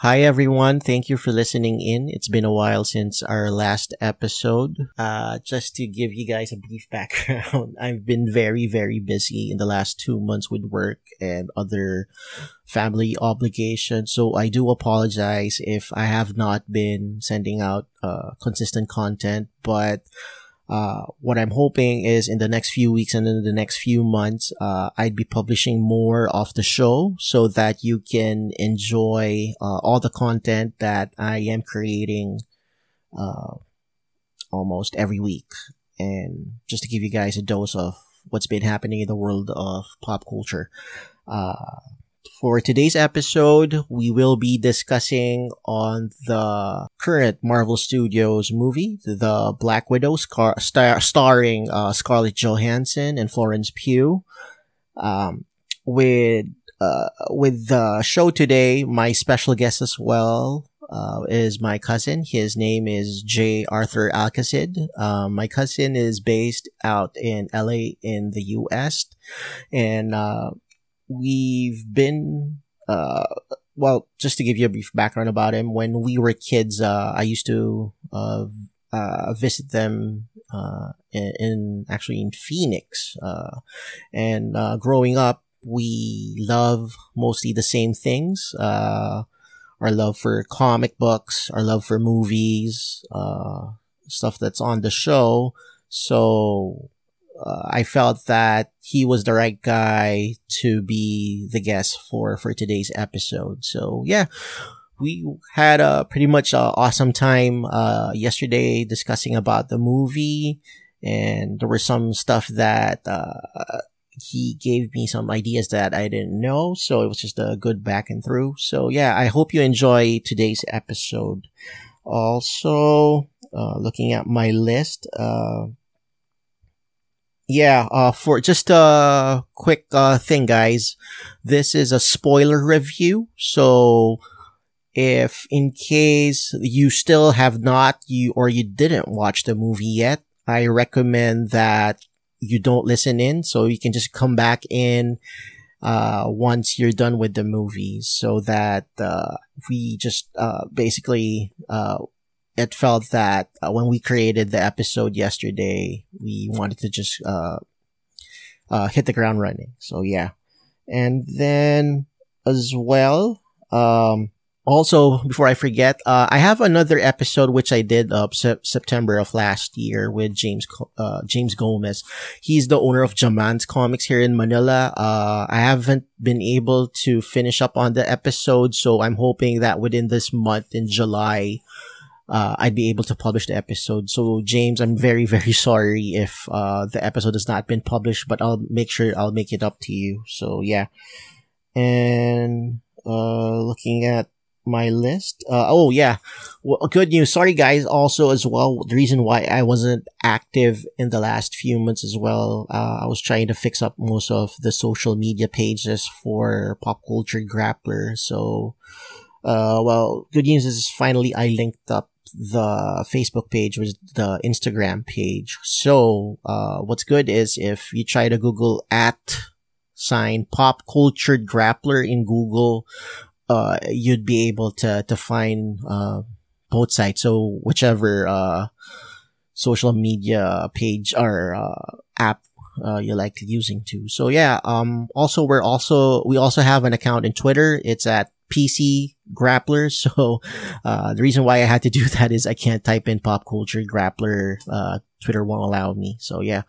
Hi everyone, thank you for listening in. It's been a while since our last episode. Just to give you guys a brief background, I've been very busy in the last 2 months with work and other family obligations. So I do apologize if I have not been sending out consistent content, but what I'm hoping is in the next few weeks and in the next few months, I'd be publishing more of the show so that you can enjoy all the content that I am creating uh, almost every week. And just to give you guys a dose of what's been happening in the world of pop culture. Uh, for today's episode, we will be discussing on the current Marvel Studios movie, The Black Widow, starring Scarlett Johansson and Florence Pugh. Um, with the show today, my special guest as well is my cousin. His name is J. Arthur Alcacid. My cousin is based out in LA in the US, and we've been just to give you a brief background about him, when we were kids, I used to visit them actually in Phoenix, and growing up we love mostly the same things, our love for comic books, our love for movies, stuff that's on the show. So I felt that he was the right guy to be the guest for today's episode. So yeah, we had a pretty much awesome time yesterday discussing about the movie, and there was some stuff that he gave me some ideas that I didn't know. So it was just a good back and through. So yeah, I hope you enjoy today's episode. Also, looking at my list, for just a quick thing, guys. This is a spoiler review, so if in case you still have not you didn't watch the movie yet, I recommend that you don't listen in, so you can just come back in once you're done with the movie, so that we just basically it felt that when we created the episode yesterday, we wanted to just hit the ground running. So yeah, and then as well, also before I forget, I have another episode which I did September of last year with James Gomez. He's the owner of Jamans Comics here in Manila. I haven't been able to finish up on the episode, so I'm hoping that within this month in July, I'd be able to publish the episode. So James, I'm very sorry if the episode has not been published, but I'll make sure I'll make it up to you. So yeah, and looking at my list. Oh yeah, well, good news. Sorry guys. Also as well, the reason why I wasn't active in the last few months as well, I was trying to fix up most of the social media pages for Pop Culture Grappler. So good news is finally I linked up the Facebook page with the Instagram page. So, what's good is if you try to Google @ Pop Culture Grappler in Google, you'd be able to find both sites. So whichever social media page or app you like using to. So yeah, also we also have an account in Twitter. It's at PC Grappler. So the reason why I had to do that is I can't type in Pop Culture Grappler. Twitter won't allow me. So yeah.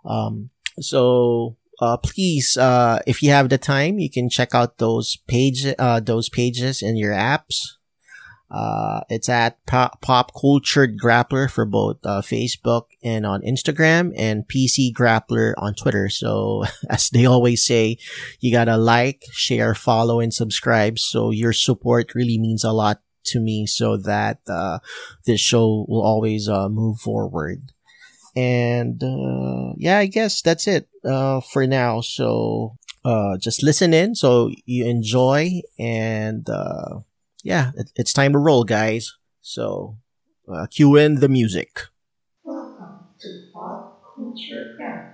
Please, if you have the time, you can check out those pages in your apps. It's at Pop Cultured Grappler for both Facebook and on Instagram, and PC Grappler on Twitter. So, as they always say, you gotta like, share, follow, and subscribe. So your support really means a lot to me, so that this show will always move forward. And I guess that's it for now. So just listen in so you enjoy, and it's time to roll, guys. So cue in the music. Welcome to Pop Culture Craft.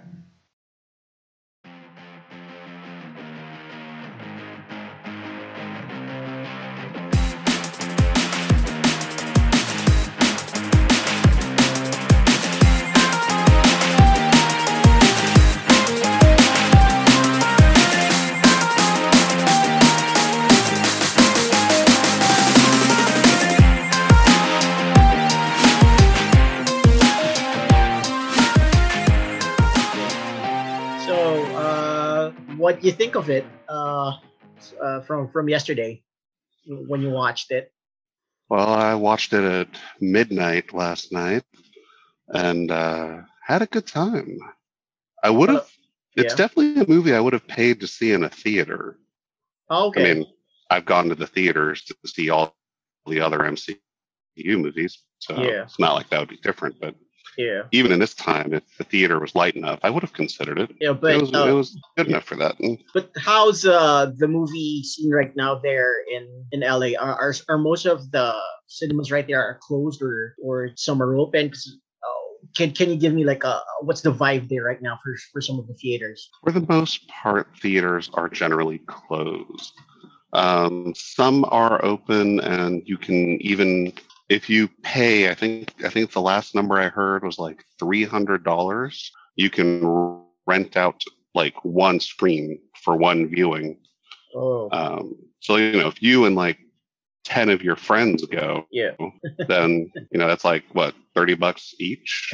what you think of it from yesterday when you watched it. Well, I watched it at midnight last night and had a good time. I would Uh, have. It's yeah. definitely a movie I would have paid to see in a theater. Oh, I okay. mean, I've gone to the theaters to see all the other MCU movies, so Yeah. it's not like that would be different. But Yeah. even in this time, if the theater was light enough, I would have considered it. Yeah. It was good enough for that. And But how's the movie scene right now there in LA? Are most of the cinemas right there are closed or some are open? 'Cause, can you give me like a what's the vibe there right now for some of the theaters? for the most part, theaters are generally closed. Some are open, and you can even if you pay. I think the last number I heard was like $300. You can rent out like one screen for one viewing. Oh, So if you and like 10 of your friends go, yeah. then that's like what, $30 each.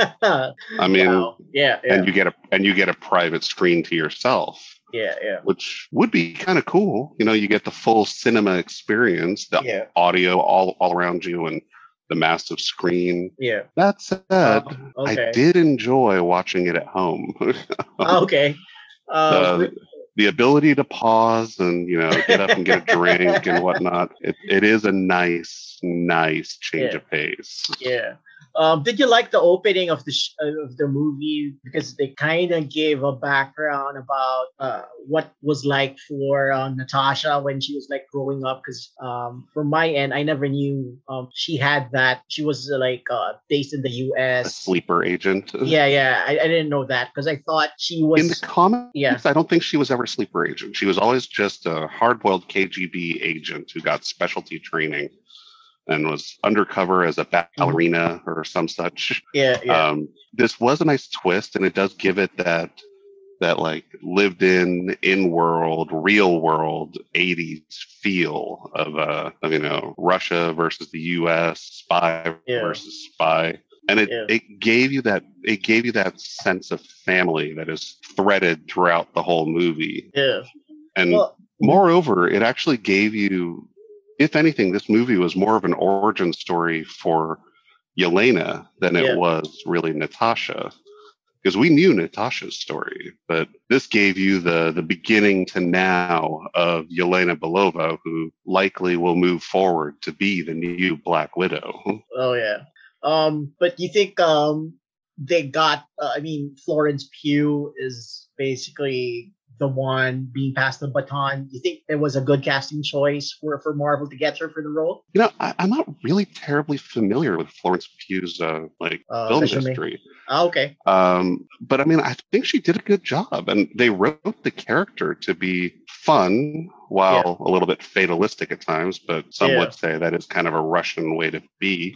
I mean, Wow. Yeah. and Yeah. you get a private screen to yourself, Yeah. Yeah. which would be kind of cool. You get the full cinema experience, the Yeah. audio all around you, and the massive screen. Yeah. That said, I Okay. did enjoy watching it at home. Okay. the the ability to pause and get up and get a drink and whatnot. It is a nice change Yeah. of pace. Yeah. Did you like the opening of of the movie because they kind of gave a background about what was like for Natasha when she was like growing up? Because from my end, I never knew she had that. She was based in the A U.S. sleeper agent. Yeah, yeah. I didn't know that because I thought she In the was. comics, Yeah. I don't think she was ever a sleeper agent. She was always just a hard-boiled KGB agent who got specialty training and was undercover as a ballerina or some such. Yeah, yeah, This was a nice twist, and it does give it that like lived in world, real world 80s feel of Russia versus the US, spy yeah, versus spy. And yeah, it gave you that sense of family that is threaded throughout the whole movie. yeah. And Well, moreover, it actually gave you, if anything, this movie was more of an origin story for Yelena than it yeah, was really Natasha. Because we knew Natasha's story, but this gave you the beginning to now of Yelena Belova, who likely will move forward to be the new Black Widow. oh yeah. But you think they got? I mean, Florence Pugh is basically the one being passed the baton. You think it was a good casting choice for Marvel to get her for the role? I'm not really terribly familiar with Florence Pugh's film Resume. history. Oh, okay. But I mean, I think she did a good job, and they wrote the character to be fun while a little bit fatalistic at times. But some would say that is kind of a Russian way to be.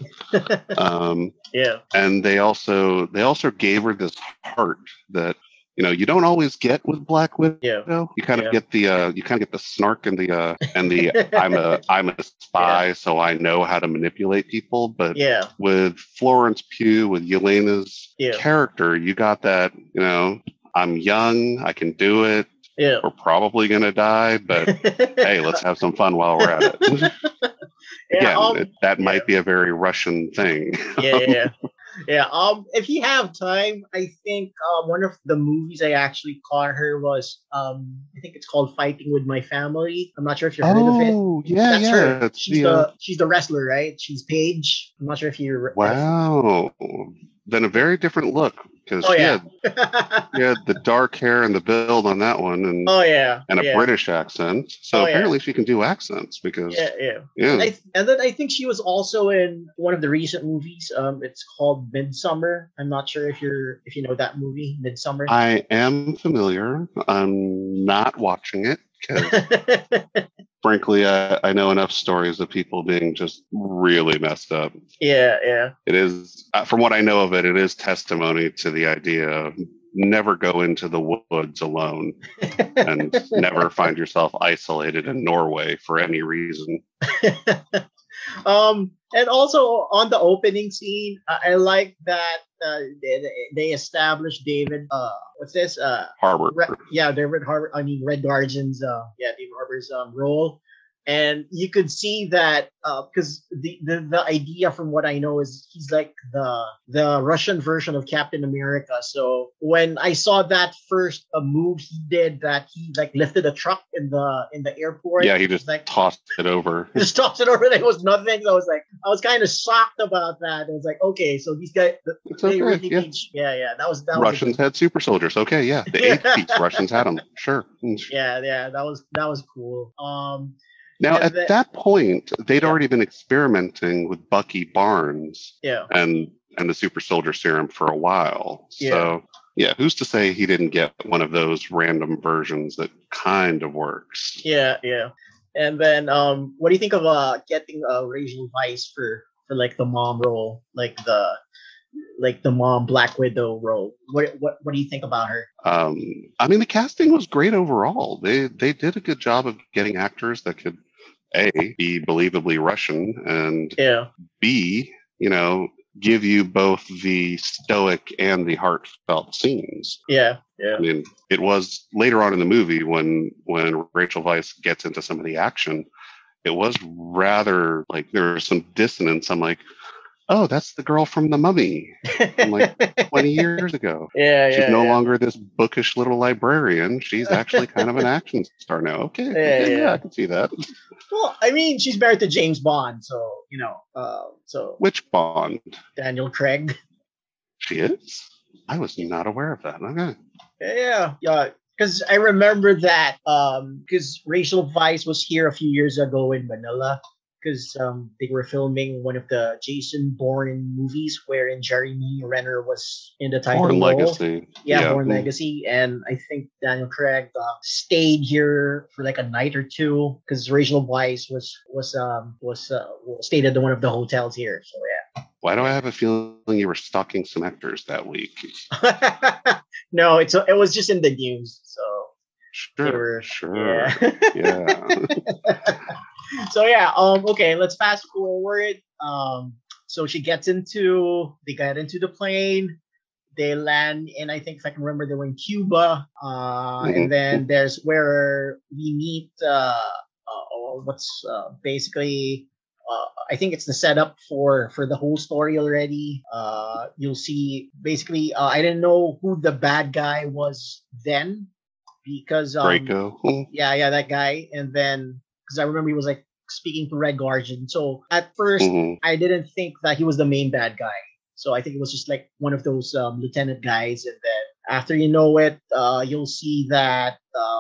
Yeah. And they also gave her this heart that you don't always get with Black Widow. Yeah. You kind of get the snark and the I'm a spy, so I know how to manipulate people. But with Florence Pugh, with Yelena's character, you got that. I'm young, I can do it. Yeah. We're probably gonna die, but hey, let's have some fun while we're at it. Again, that might be a very Russian thing. Yeah. If you have time, I think one of the movies I actually caught her was I think it's called Fighting with My Family. I'm not sure if you've heard of it. Oh, yeah, That's her. It's She's the wrestler, right? She's Paige. I'm not sure if you're. Wow. Then a very different look because she had the dark hair and the build on that one, and a British accent. So apparently she can do accents because And then I think she was also in one of the recent movies. It's called Midsummer. I'm not sure if you know that movie, Midsummer. I am familiar. I'm not watching it because frankly, I know enough stories of people being just really messed up. Yeah. It is, from what I know of it, it is testimony to the idea of never go into the woods alone and never find yourself isolated in Norway for any reason. And also on the opening scene, I like that they established David. What's this? Harbor. Yeah, David Harbour. I mean, Red Guardian's. Yeah, David Harbour's role, and you could see that because the idea from what I know is he's like the Russian version of Captain America. So when I saw that first move he did, that he like lifted a truck in the airport. Yeah, he just like tossed it over. just tossed it over. There was nothing. So I was kind of shocked about that. It was like, okay, so these guys, It's they okay. really Yeah. yeah. That was Russians had super soldiers. Okay, yeah. The Yeah. 8 piece Russians had them. Sure. yeah. That was cool. Now, and at the- that point, they'd Yeah. already been experimenting with Bucky Barnes yeah. and the super soldier serum for a while. So, yeah, who's to say he didn't get one of those random versions that kind of works? Yeah. And then, what do you think of getting Rachel Weisz for like the mom role, like the mom Black Widow role? What do you think about her? I mean, the casting was great overall. They did a good job of getting actors that could A, be believably Russian, and Yeah. B, give you both the stoic and the heartfelt scenes. Yeah. I mean, it was later on in the movie when Rachel Weisz gets into some of the action, it was rather like there was some dissonance. I'm like, oh, that's the girl from The Mummy from like 20 years ago. Yeah. She's no longer this bookish little librarian. She's actually kind of an action star now. Okay, Yeah. I can see that. Well, I mean, she's married to James Bond, so so Which Bond? Daniel Craig. She is? I was not aware of that. Okay. Yeah. Because I remember that because Rachel Weisz was here a few years ago in Manila because they were filming one of the Jason Bourne movies wherein Jeremy Renner was in the title Born role. Legacy. Yeah, Bourne Legacy, and I think Daniel Craig stayed here for like a night or two because Rachel Weisz was stayed at one of the hotels here. So Why do I have a feeling you were stalking some actors that week? yeah. No, it was just in the news. So Sure. Yeah. So okay, let's fast forward. So they get into the plane, they land, and I think if I can remember, they were in Cuba. And then there's where we meet what's basically I think it's the setup for the whole story already. You'll see basically I didn't know who the bad guy was then because Draco. yeah, that guy. And then because I remember he was like speaking to Red Guardian. So at first I didn't think that he was the main bad guy. So I think it was just like one of those lieutenant guys. And then after you know it, you'll see that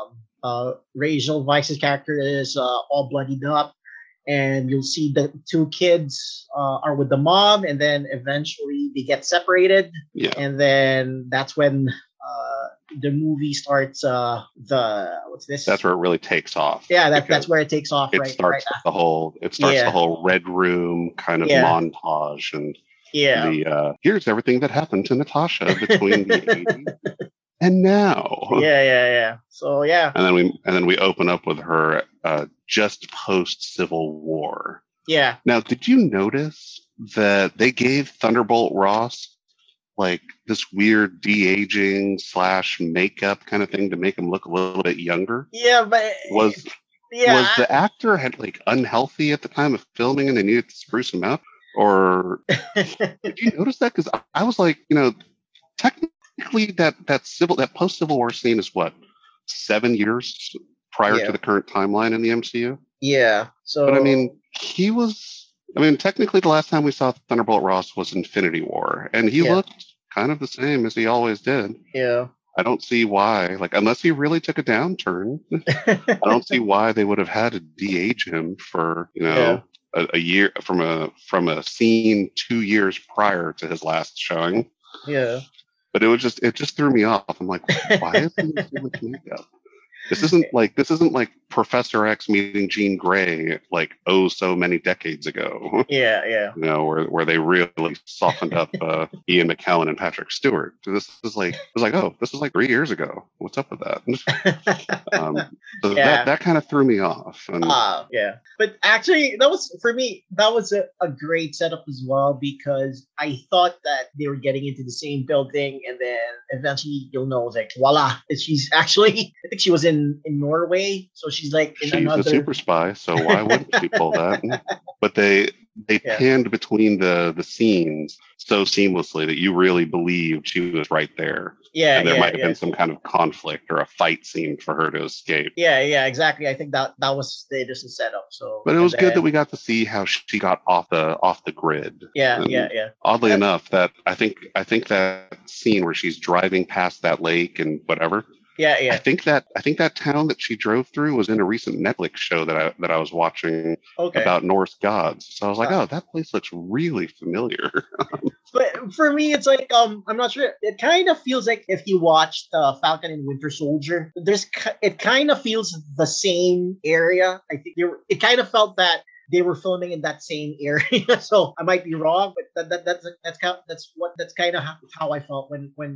Rachel Weisz's character is all bloodied up. And you'll see the two kids are with the mom, and then eventually they get separated. Yeah. And then that's when the movie starts. What's this? That's where it really takes off. Yeah, that's where it takes off. It right. starts the whole Red Room kind of montage, and the here's everything that happened to Natasha between the 80s and now. Yeah. So yeah. And then we open up with her just post Civil War. Yeah. Now, did you notice that they gave Thunderbolt Ross like this weird de-aging / makeup kind of thing to make him look a little bit younger? Yeah, but was the actor like unhealthy at the time of filming and they needed to spruce him up? Or did you notice that? Because I was like, technically that post Civil War scene is what, 7 years prior to the current timeline in the MCU? Yeah. So, but I mean, technically the last time we saw Thunderbolt Ross was Infinity War, and he looked kind of the same as he always did. Yeah. I don't see why, unless he really took a downturn, I don't see why they would have had to de-age him for, a year from a scene 2 years prior to his last showing. Yeah. But it just threw me off. I'm like, why is he so much makeup? this isn't like Professor X meeting Jean Grey like oh so many decades ago. Yeah, Where they really softened up Ian McKellen and Patrick Stewart. So this is like, it was like, oh, this is like 3 years ago. What's up with that? So yeah. that kind of threw me off. And Yeah. But actually, that was for me. That was a great setup as well because I thought that they were getting into the same building, and then eventually you'll know, like, voila, she's actually. I think she was in Norway, so she's like in she's a another. super spy, so why wouldn't she pull that? But they Yeah. panned between the scenes so seamlessly that you really believed she was right there. Yeah, And there yeah, might have yeah. been some kind of conflict or a fight scene for her to escape. Yeah, exactly. I think that was the innocent setup. So, But it and was good that then we got to see how she got off the grid. yeah, And yeah. oddly Uh, enough, that I think that scene where she's driving past that lake and whatever, yeah, I yeah. think that town that she drove through was in a recent Netflix show that I was watching Okay. about Norse gods. So I was like, Uh, oh, that place looks really familiar. But for me, it's like I'm not sure. It kind of feels like if you watched Falcon and Winter Soldier, it kind of feels the same area. I think it kind of felt that they were filming in that same area. So I might be wrong, but that's kind of how I felt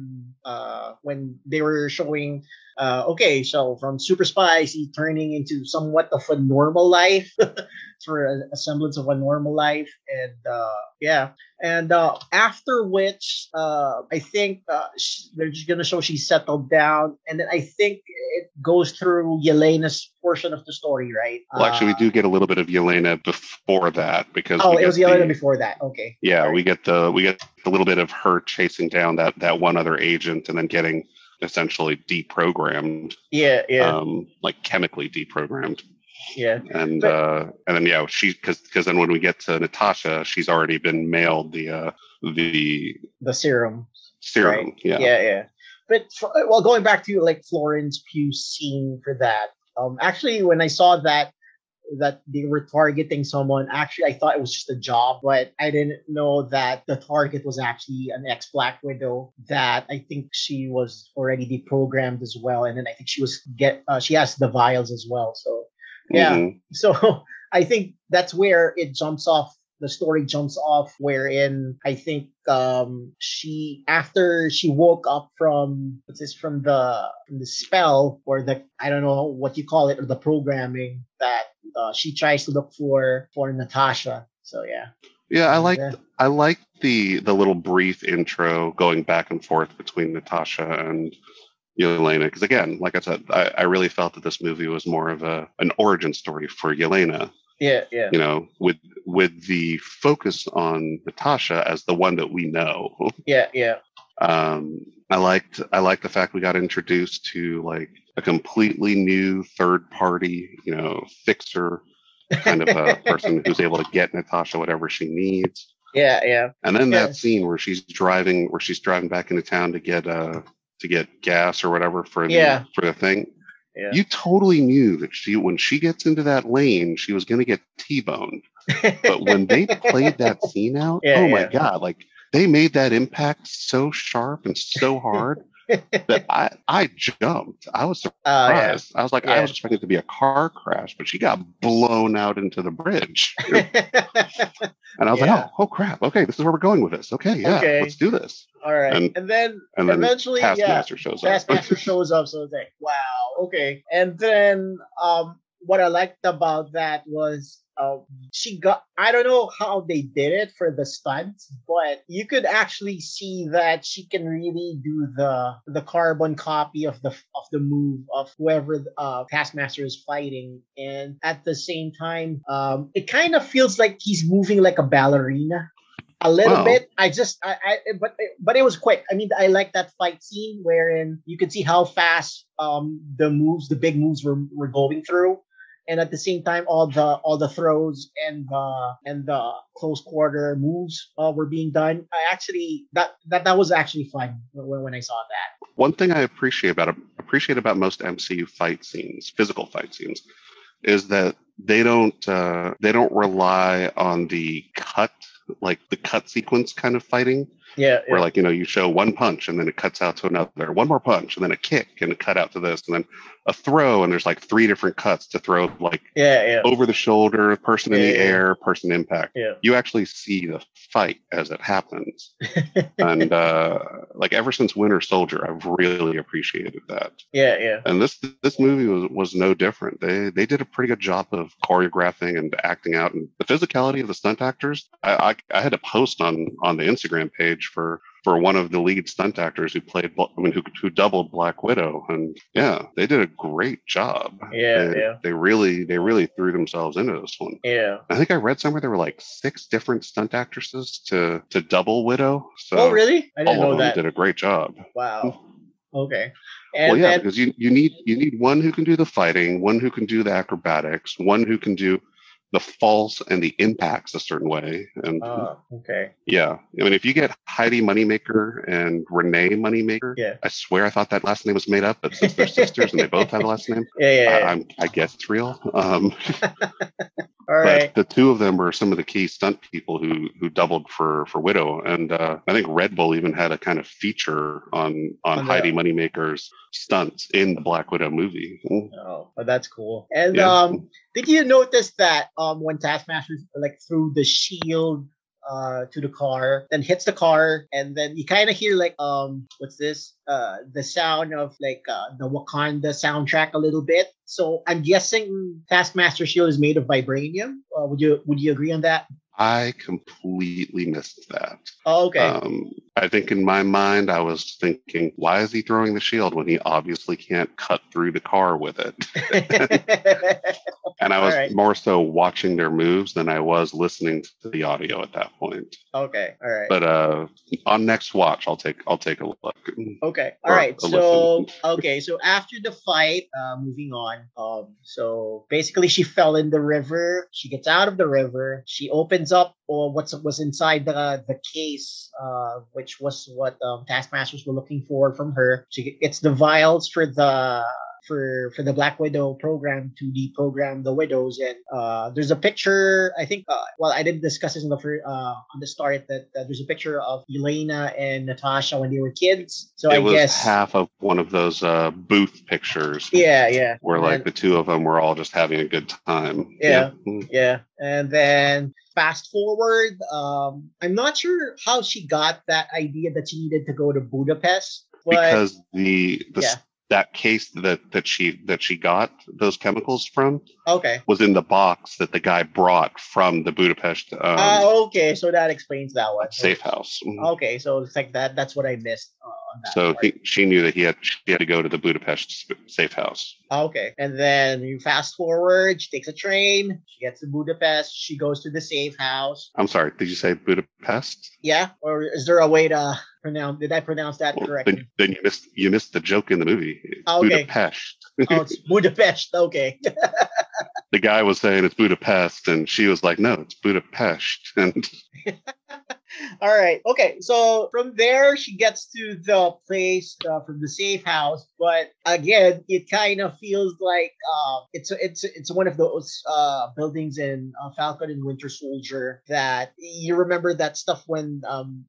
when they were showing. Okay, so from super spies, he turning into somewhat of a normal life, for a semblance of a normal life, and yeah, and after which, I think they're just gonna show she's settled down, and then I think it goes through Yelena's portion of the story, right? Well, actually, we do get a little bit of Yelena before that because Oh, we it was get Yelena before that. Okay. yeah, All right. we get a little bit of her chasing down that one other agent and then getting essentially deprogrammed, Yeah, like chemically deprogrammed. yeah. And But then yeah, she because then when we get to Natasha, she's already been mailed the the serum, right? serum. Yeah. Yeah. But well, going back to like Florence Pugh's scene for that, actually, when I saw that they were targeting someone. Actually, I thought it was just a job, but I didn't know that the target was actually an ex-Black Widow. That I think she was already deprogrammed as well, and then I think she has the vials as well. So yeah, Hmm. so I think that's where it jumps off. The story jumps off, wherein I think she after she woke up from what's this from the spell or the I don't know what you call it or the programming that she tries to look for Natasha. So yeah. Yeah, And, I liked the little brief intro going back and forth between Natasha and Yelena because again, like I said, I really felt that this movie was more of an origin story for Yelena. yeah. With the focus on Natasha as the one that we know. Yeah. I liked the fact we got introduced to like a completely new third party, fixer kind of a person who's able to get Natasha whatever she needs. Yeah. And then Yeah. that scene where she's driving back into town to get gas or whatever for Yeah. the thing. Yeah. You totally knew that when she gets into that lane, she was going to get T-boned. But when they played that scene out, Yeah, oh my yeah. God, like they made that impact so sharp and so hard that I jumped. I was Yeah. surprised. I was like, I Yeah. was expecting it to be a car crash, but she got blown out into the bridge. And I was Yeah. like, oh crap. Okay, this is where we're going with this. Okay, yeah, Okay. let's do this. All right. And And then then eventually, yeah, Taskmaster shows up. Taskmaster shows up. So it's like, wow, okay. And then what I liked about that was I don't know how they did it for the stunts, but you could actually see that she can really do the carbon copy of the move of whoever Taskmaster is fighting, and at the same time, it kind of feels like he's moving like a ballerina a little Wow. bit. But it was quick. I mean, I like that fight scene wherein you could see how fast the big moves were going through, and at the same time, all the throws and the close quarter moves were being done. I actually that was actually fun when I saw that. One thing I appreciate about most MCU fight scenes, physical fight scenes, is that they don't rely on the cut sequence kind of fighting. Yeah, where yeah, like, you show one punch and then it cuts out to another, one more punch and then a kick and a cut out to this, and then a throw, and there's like three different cuts to throw, like yeah, over the shoulder, person in the yeah, air, person impact. yeah, You actually see the fight as it happens. yeah, And like ever since Winter Soldier, I've really appreciated that. yeah, yeah. And this movie was no different. They did a pretty good job of choreographing and acting out, and the physicality of the stunt actors. I had a post on the Instagram page for one of the lead stunt actors who played, who doubled Black Widow, and yeah, they did a great job. Yeah, yeah, They really threw themselves into this one. yeah. I think I read somewhere there were like 6 different stunt actresses to double Widow. So Oh, really? I didn't all know of them that. did a great job. Wow. Okay. Well, And yeah, then because you need one who can do the fighting, one who can do the acrobatics, one who can do the falls and the impacts a certain way. And okay. yeah, I mean, if you get Heidi Moneymaker and Renee Moneymaker, Yeah. I swear I thought that last name was made up, but since they're sisters and they both have a last name, Yeah. I guess it's real. All right. But the two of them were some of the key stunt people who doubled for Widow, and I think Red Bull even had a kind of feature on Heidi Moneymaker's stunts in the Black Widow movie. Oh, that's cool. And Yeah. did you notice that when Taskmaster like threw the shield to the car, then hits the car, and then you kind of hear like what's this? The sound of like the Wakanda soundtrack a little bit. So I'm guessing Taskmaster shield is made of vibranium. Would you agree on that? I completely missed that. Oh, okay. I think in my mind, I was thinking, why is he throwing the shield when he obviously can't cut through the car with it? And I was more so watching their moves than I was listening to the audio at that point. Okay, all right. But on next watch, I'll take a look. Okay, all right. So so after the fight, moving on. So basically, she fell in the river. She gets out of the river. She opens up what was inside the case, which was what Taskmasters were looking for from her. She gets the vials for the Black Widow program to deprogram the widows, and there's a picture. I think I didn't discuss this on the start that there's a picture of Elena and Natasha when they were kids. So I guess half of one of those booth pictures. Yeah. Where like the two of them were all just having a good time. Yeah. And then fast forward, I'm not sure how she got that idea that she needed to go to Budapest, because that case that she got those chemicals from was in the box that the guy brought from the Budapest okay, so that explains that one. Safe house. Okay, so it's like that's what I missed on that. So she knew that she had to go to the Budapest safe house. Okay, and then you fast forward, she takes a train, she gets to Budapest, she goes to the safe house. I'm sorry, did you say Budapest? Yeah, or is there a way to did I pronounce that correctly? Then you missed the joke in the movie. Okay. Budapest. Oh, it's Budapest. Okay. The guy was saying it's Budapest, and she was like, "No, it's Budapest." And all right. Okay. So from there, she gets to the place from the safe house, but again, it kind of feels like it's one of those buildings in Falcon and Winter Soldier that you remember that stuff when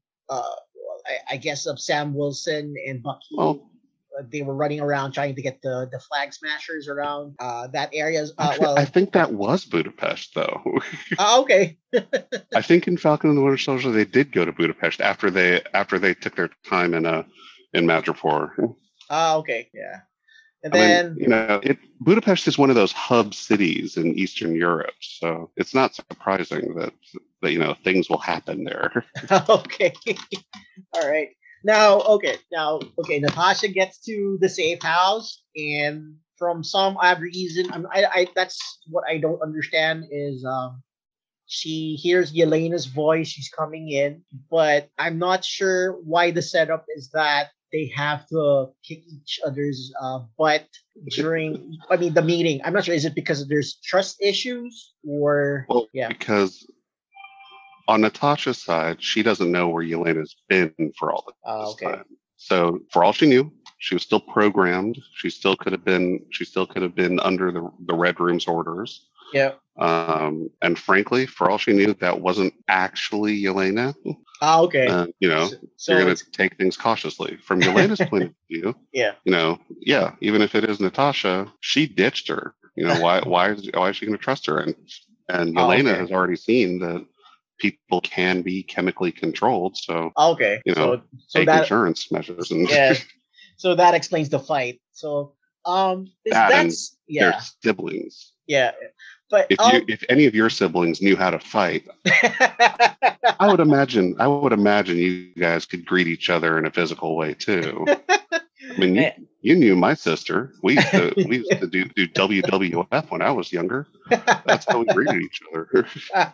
I guess of Sam Wilson and Bucky. They were running around trying to get the flag smashers around that area. I think that was Budapest, though. Okay. I think in Falcon and the Winter Soldier they did go to Budapest after they took their time in Madripoor. Okay, yeah. And then Budapest is one of those hub cities in Eastern Europe, so it's not surprising that things will happen there. Okay. All right. Now, Natasha gets to the safe house, and from some odd reason, I that's what I don't understand is she hears Yelena's voice. She's coming in, but I'm not sure why the setup is that they have to kick each other's butt during the meeting. I'm not sure. Is it because there's trust issues or because on Natasha's side, she doesn't know where Yelena's been for all this time. So for all she knew, she was still programmed. She still could have been under the Red Room's orders. Yeah. And frankly, for all she knew, that wasn't actually Yelena. Okay. You know, So you're going it's to take things cautiously. From Yelena's point of view, yeah. you know, yeah, even if it is Natasha, she ditched her. You know, why is she going to trust her? And Yelena Okay. has already seen that people can be chemically controlled. So, Okay. you know, So take that insurance measures and yeah. So that explains the fight. So is that, and that's their yeah. siblings. Yeah. But If any of your siblings knew how to fight, I would imagine you guys could greet each other in a physical way too. I mean, you knew my sister. We used to do WWF when I was younger. That's how we greeted each other.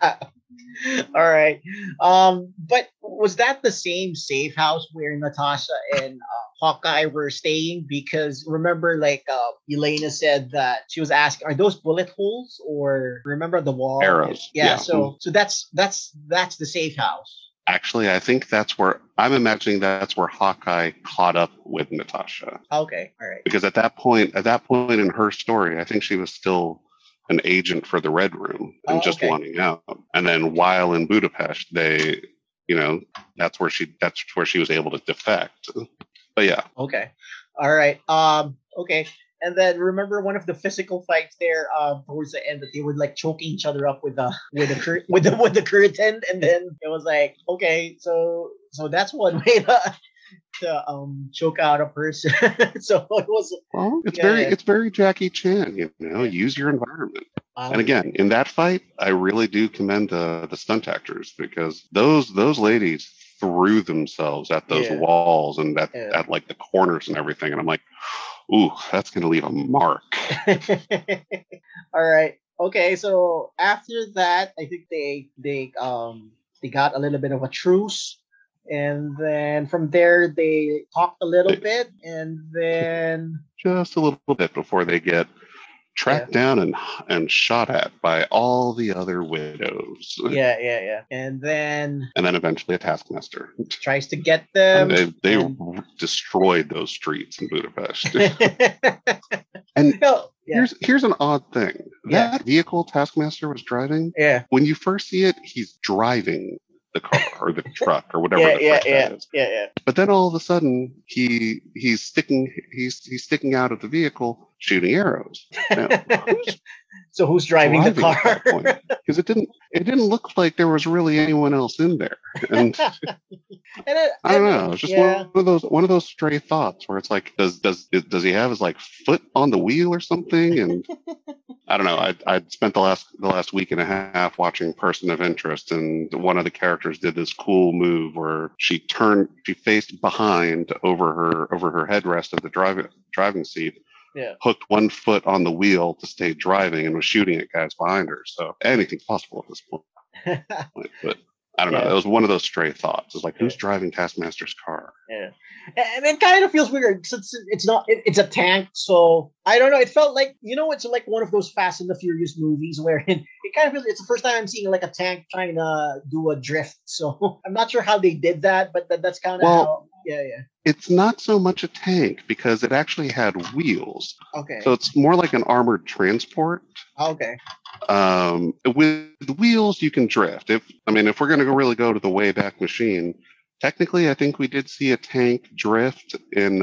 All right. But was that the same safe house where Natasha and Hawkeye were staying? Because remember, like Elena said that she was asking, "Are those bullet holes?" Or remember the wall? Arrows. Yeah. Yeah. So that's the safe house. Actually, I think I'm imagining that's where Hawkeye caught up with Natasha. Okay. All right. Because at that point in her story, I think she was still an agent for the Red Room and just Okay. wanting out. And then while in Budapest, that's where she was able to defect. But yeah. Okay. All right. Okay. And then remember one of the physical fights there towards the end that they were like choking each other up with the with the curtain, and then it was like, okay, so that's one way to choke out a person. So it was Well, yeah. it's very Jackie Chan, use your environment. And again, in that fight, I really do commend the stunt actors, because those ladies threw themselves at those walls and at like the corners and everything. And I'm like, ooh, that's going to leave a mark. All right. Okay. So after that, I think they got a little bit of a truce, and then from there they talked a little bit, and then just a little bit before they get tracked down and shot at by all the other widows. Yeah. And then Eventually a taskmaster tries to get them. They destroyed those streets in Budapest. And here's an odd thing. That vehicle Taskmaster was driving, when you first see it, he's driving the car or the truck or whatever that is. But then all of a sudden he's sticking out of the vehicle shooting arrows. Now, who's driving the car? Because it didn't look like there was really anyone else in there. And I don't know. It's just one of those stray thoughts where it's like, does he have his like foot on the wheel or something? And I don't know. I'd spent the last week and a half watching Person of Interest, and one of the characters did this cool move where she faced behind over her headrest of the driving seat. Hooked one foot on the wheel to stay driving and was shooting at guys behind her. So anything's possible at this point. But I don't know. It was one of those stray thoughts. It's like, who's driving Taskmaster's car? Yeah. And it kind of feels weird since it's a tank. So I don't know. It felt like, it's like one of those Fast and the Furious movies where it kind of feels, it's the first time I'm seeing like a tank trying to do a drift. So I'm not sure how they did that, but that's kind of how. Yeah. It's not so much a tank because it actually had wheels. Okay. So it's more like an armored transport. Okay. With wheels, you can drift. If we're going to really go to the Wayback Machine, technically, I think we did see a tank drift in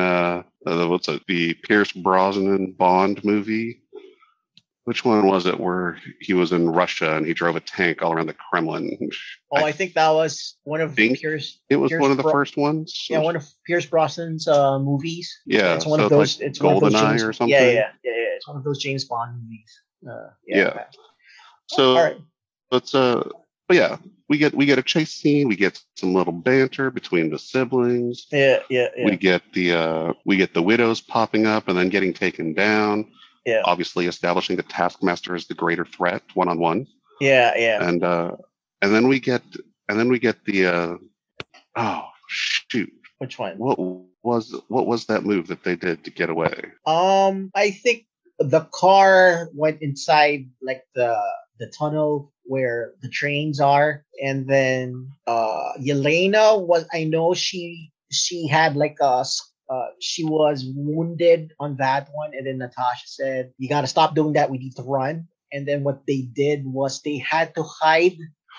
the Pierce Brosnan Bond movie. Which one was it where he was in Russia and he drove a tank all around the Kremlin? I think that was one of Pierce. It was one of the first ones. Yeah, one of Pierce Brosnan's movies. Yeah, it's one of those. Like it's one of those Goldeneye or something. Yeah. It's one of those James Bond movies. So, all right. But yeah, we get a chase scene. We get some little banter between the siblings. Yeah. We get the widows popping up and then getting taken down. Yeah. Obviously establishing that Taskmaster is the greater threat one-on-one. Yeah. And then we get the oh shoot. Which one? What was that move that they did to get away? I think the car went inside like the tunnel where the trains are, and then Yelena I know she had like she was wounded on that one, and then Natasha said, "You got to stop doing that. We need to run." And then what they did was they had to hide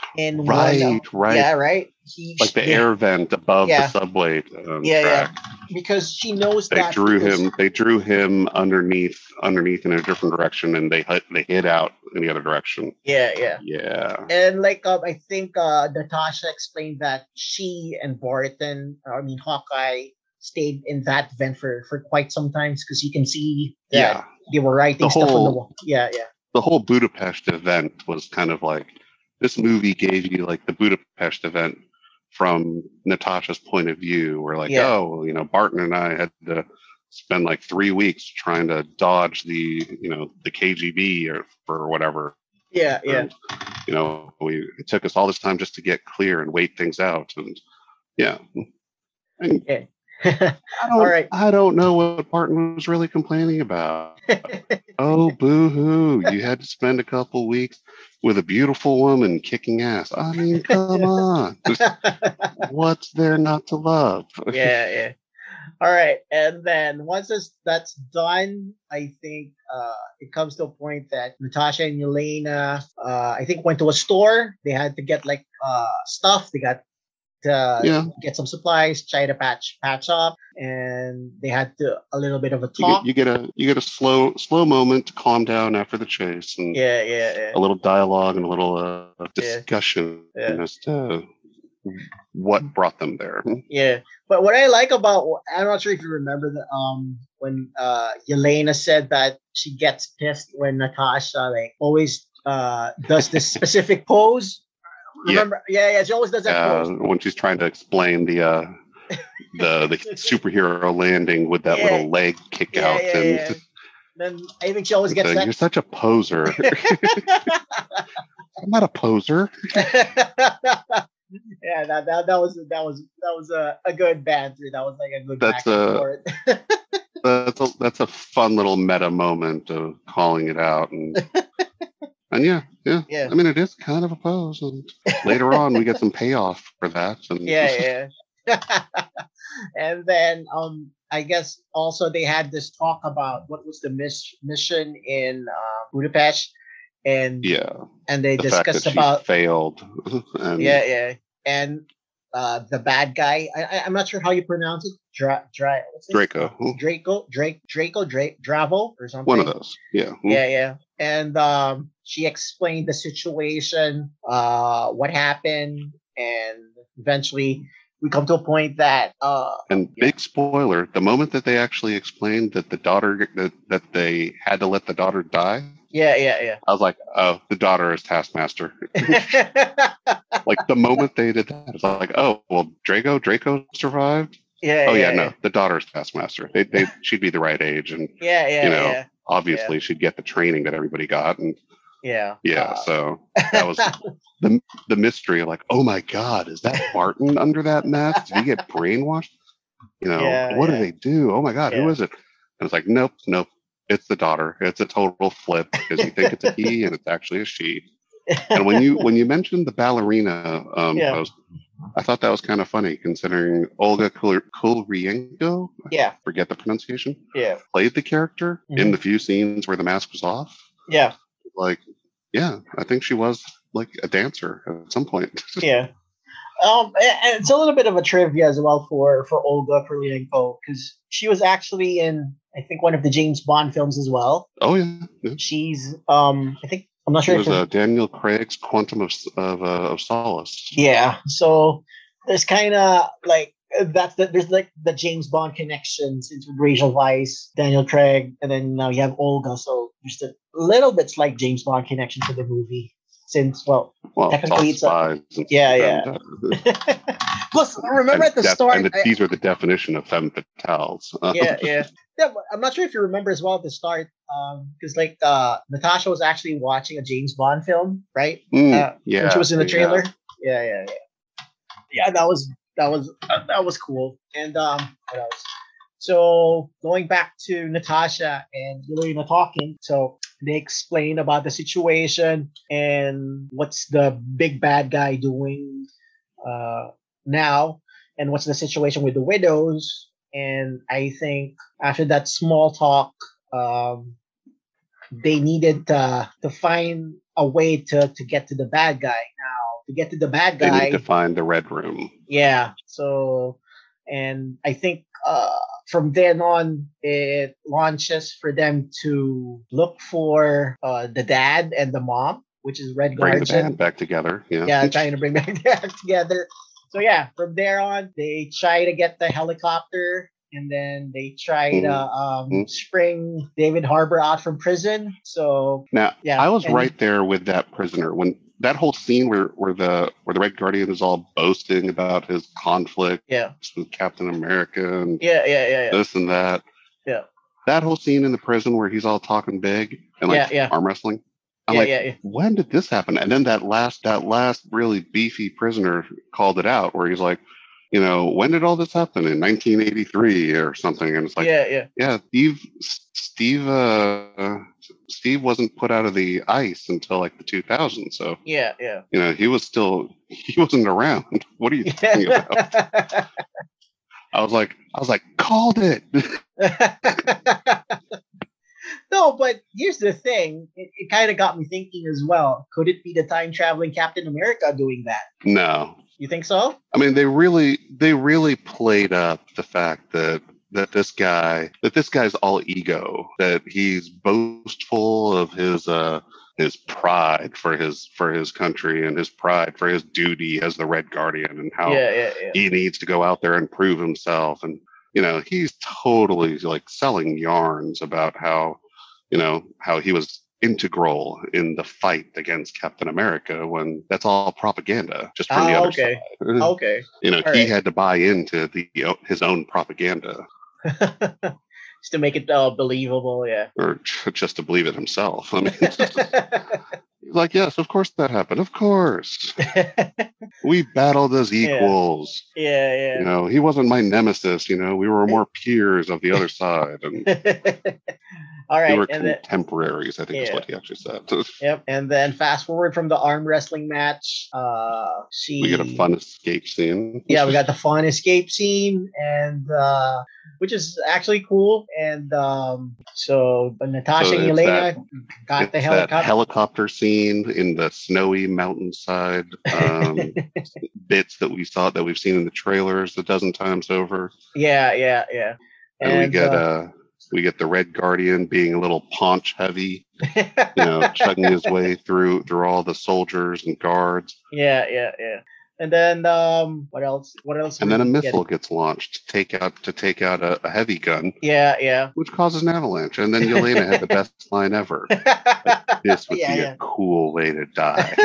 in one. Right, right. Yeah, right. Like the air vent above the Yeah. subway Yeah, track. because she knows They that drew because him. They drew him underneath in a different direction, and they hid out in the other direction. yeah. Yeah. And like I think Natasha explained that she and Barton, I mean Hawkeye, stayed in that vent for quite some time because you can see that Yeah. they were writing The stuff on the whole- wall. Yeah. The whole Budapest event was kind of like this movie gave you like the Budapest event from Natasha's point of view, where like, Yeah. oh, you know, Barton and I had to spend like 3 weeks trying to dodge the KGB or whatever. Yeah. And, you know, it took us all this time just to get clear and wait things out. And yeah. And Yeah. All right. I don't know what Barton was really complaining about. Oh, boo-hoo. You had to spend a couple weeks with a beautiful woman kicking ass. I mean, come on. What's there not to love? yeah. All right, and then once that's done, I think it comes to a point that Natasha and Yelena, I think, went to a store. They had to get like stuff. They got to get some supplies, try to patch up, and they had a little bit of a talk. You get a slow moment to calm down after the chase, and yeah. a little dialogue and a little discussion as to what brought them there. Yeah, but what I like about, I'm not sure if you remember when Yelena said that she gets pissed when Natasha like always does this specific pose. Remember? Yeah. She always does that pose when she's trying to explain the superhero landing with that little leg kick out. And then I think she always gets that. You're such a poser. I'm not a poser. Yeah, that was a good banter. That was like a good back and forth. That's a fun little meta moment of calling it out, and yeah. I mean, it is kind of a pose, and later on we get some payoff for that. And yeah. And then I guess also they had this talk about what was the mission in Budapest, and they discussed about she failed. And and the bad guy. I'm not sure how you pronounce it. Draco. Dravo or something. One of those. Yeah. Yeah. And she explained the situation, what happened, and eventually we come to a point that big spoiler, the moment that they actually explained that the daughter that they had to let the daughter die. Yeah. I was like, oh, the daughter is Taskmaster. Like the moment they did that, it's like, oh, well, Draco survived. No, the daughter's Taskmaster. She'd be the right age, and obviously she'd get the training that everybody got, and so that was the mystery of like, oh my God, is that Barton under that mask? Did he get brainwashed? What do they do? Oh my God, who is it? And it's like, nope, it's the daughter. It's a total flip because you think it's a he and it's actually a she. And when you mentioned the ballerina post, I thought that was kind of funny considering Olga Kurylenko, forget the pronunciation, played the character in the few scenes where the mask was off. Like, I think she was like a dancer at some point. And it's a little bit of a trivia as well for Olga Kurylenko, because she was actually in, I think, one of the James Bond films as well. Oh yeah. She's I think, I'm not sure. It was Daniel Craig's Quantum of Solace. Yeah, so there's kind of like there's like the James Bond connection since with Rachel Weisz, Daniel Craig, and then now you have Olga. So there's a little bit like James Bond connection to the movie. Since technically it's spies. Plus, remember at the start, and these are the definition of femme fatales. Yeah. I'm not sure if you remember as well at the start, because like Natasha was actually watching a James Bond film, right? When she was in the trailer. Yeah. That was cool. And what else? So going back to Natasha and Yelena talking, so they explain about the situation and what's the big bad guy doing now, and what's the situation with the widows. And I think after that small talk, they needed to find a way to get to the bad guy. Now, to get to the bad They need guy. to find the Red Room. Yeah. So, and I think from then on, it launches for them to look for the dad and the mom, which is Red Bring the Guardian. band back together. Yeah. Yeah, trying to bring back together. So yeah, from there on, they try to get the helicopter, and then they try to Mhm. spring David Harbour out from prison. So Now, yeah, I was and right there with that prisoner when that whole scene where the Red Guardian is all boasting about his conflict yeah, with Captain America and yeah. this and that. Yeah. That whole scene in the prison where he's all talking big and like Yeah. arm wrestling. I'm Yeah, like, yeah. when did this happen? And then that last really beefy prisoner called it out where he's like, when did all this happen? In 1983 or something? And it's like, Yeah. Steve wasn't put out of the ice until like the 2000s. So, Yeah. he wasn't around. What are you talking about? I was like, called it. No, but here's the thing. It kind of got me thinking as well. Could it be the time traveling Captain America doing that? No. You think so? I mean, they really played up the fact that this guy's all ego, that he's boastful of his pride for his country and his pride for his duty as the Red Guardian and how Yeah. he needs to go out there and prove himself. And he's totally like selling yarns about how he was integral in the fight against Captain America when that's all propaganda just from the other side. Okay. He right. had to buy into his own propaganda. Just to make it believable, yeah. Or just to believe it himself. I mean, like, yes, of course that happened. Of course. We battled as equals. Yeah. He wasn't my nemesis. We were more peers of the other side. And all right. we were contemporaries, I think is what he actually said. Yep. And then fast forward from the arm wrestling match. We get a fun escape scene. Yeah, we got the fun escape scene, and which is actually cool. And so Natasha and Yelena got the helicopter. That helicopter scene in the snowy mountainside bits that we've seen in the trailers a dozen times over. Yeah. And we get the Red Guardian being a little paunch heavy, chugging his way through all the soldiers and guards. Yeah. And then what else? And then a missile gets launched to take out a heavy gun. Yeah. Which causes an avalanche. And then Yelena had the best line ever. Like, this would be a cool way to die.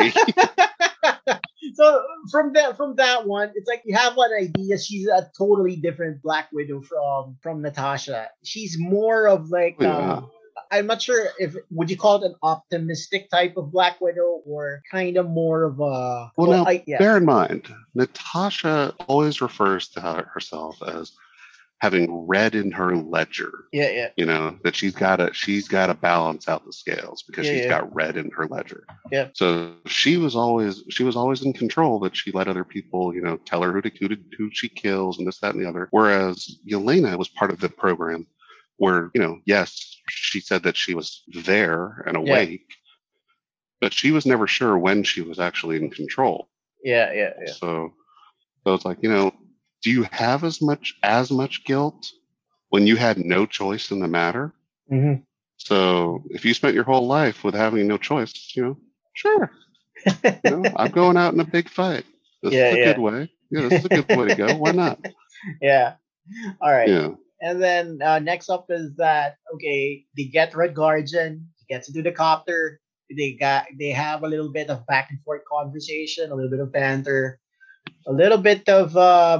So from that one, it's like you have one idea. She's a totally different Black Widow from Natasha. She's more of like I'm not sure if would you call it an optimistic type of Black Widow or kind of more of a. Bear in mind, Natasha always refers to herself as having red in her ledger. Yeah. That she's got to balance out the scales because she's got red in her ledger. Yeah. So she was always in control, but she let other people, tell her who she kills and this, that, and the other. Whereas Yelena was part of the program where, yes, she said that she was there and awake, but she was never sure when she was actually in control. Yeah. So it's like, do you have as much guilt when you had no choice in the matter? Mm-hmm. So if you spent your whole life with having no choice, sure. I'm going out in a big fight. This is a good way. Yeah, this is a good way to go. Why not? Yeah. All right. Yeah. And then next up is that they get Red Guardian, he gets into the copter. They have a little bit of back and forth conversation, a little bit of banter, a little bit of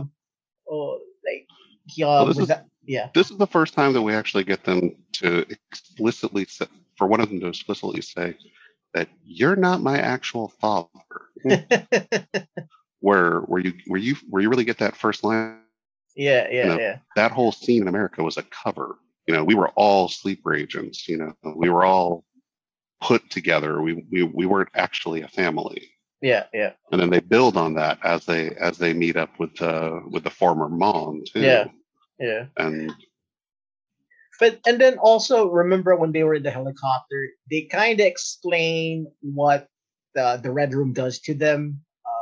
this is the first time that we actually get them to explicitly say, for one of them to explicitly say that you're not my actual father. where you really get that first line. Yeah. That whole scene in America was a cover. We were all sleeper agents. We were all put together. We weren't actually a family. Yeah. And then they build on that as they meet up with the former mom too. Yeah. And then also remember when they were in the helicopter, they kind of explain what the Red Room does to them.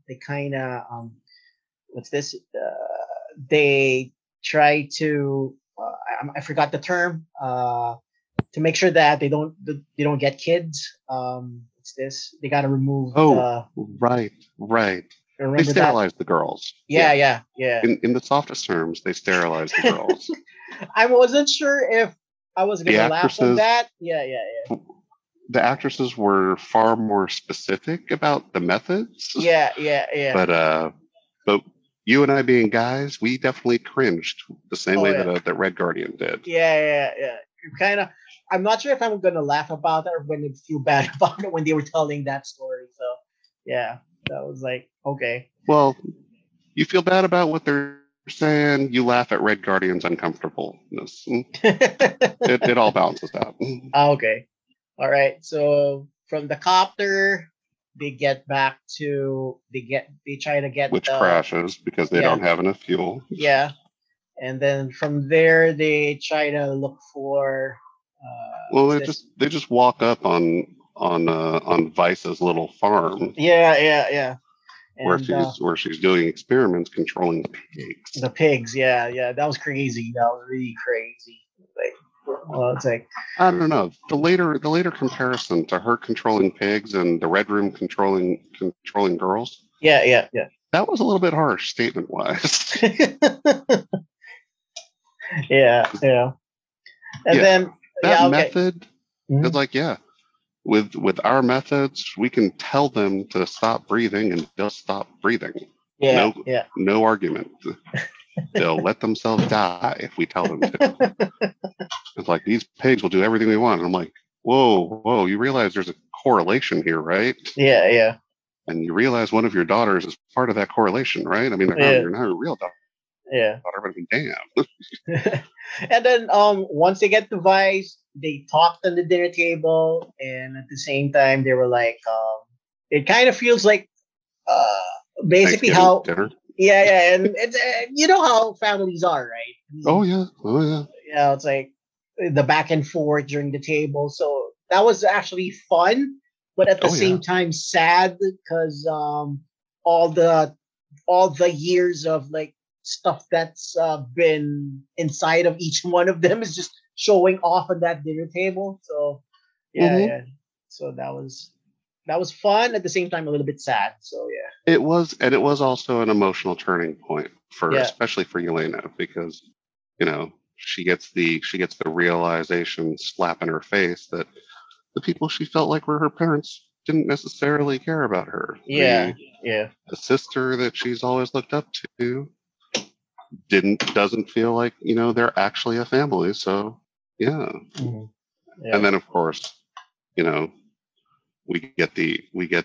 they kind of what's this? They try to I forgot the term to make sure that they don't get kids. What's this? They got to remove Oh, right, right. They remember that? sterilize the girls. Yeah, yeah, yeah. In the softest terms, they sterilize the girls. I wasn't sure if I was The gonna laugh at actresses, that. Yeah, yeah, yeah. the actresses were far more specific about the methods. Yeah, yeah, yeah. But you and I being guys, we definitely cringed the same Oh way yeah. that Red Guardian did. Yeah, yeah, yeah. Kind of. I'm not sure if I'm gonna laugh about it or gonna feel bad about it when they were telling that story. So, yeah, that was like okay. Well, you feel bad about what they're saying. You laugh at Red Guardian's uncomfortableness. It all balances out. Okay. All right. So from the copter, they get back to they try to get Which crashes because they yeah, don't have enough fuel. yeah, and then from there they try to look for Well, what's this? they just walk up on Vice's little farm Yeah, yeah, yeah, and where she's doing experiments controlling pigs. the pigs. Yeah, yeah, that was crazy. That was really crazy. Like, well, it's like I don't know. The later comparison to her controlling pigs and the Red Room controlling girls, yeah, yeah, yeah. that was a little bit harsh statement wise. Yeah, yeah, and Yeah, then that yeah, okay. method is like, yeah, with our methods, we can tell them to stop breathing and they'll stop breathing. Yeah, No, yeah. no argument. They'll let themselves die if we tell them to. It's like these pigs will do everything we want. And I'm like, whoa, you realize there's a correlation here, right? Yeah, yeah, And you realize one of your daughters is part of that correlation, right? I mean, yeah, you're not a real daughter, yeah. but I mean, damn. And then once they get the Vice, they talked on the dinner table, and at the same time they were like it kind of feels like uh basically Thanksgiving how dinner. yeah, and it's you know how families are, right? Oh yeah. Yeah, it's like the back and forth during the table. So that was actually fun, but at the Oh yeah. same time sad because all the all the years of like stuff that's been inside of each one of them is just showing off on that dinner table. So yeah, Mm-hmm. yeah. So that was fun at the same time a little bit sad. So yeah, It was, and it was also an emotional turning point for, yeah, especially for Yelena, because she gets the realization slap in her face that the people she felt like were her parents didn't necessarily care about her. yeah, yeah, The sister that she's always looked up to doesn't feel like they're actually a family. So yeah, yeah, and then of course you know we get the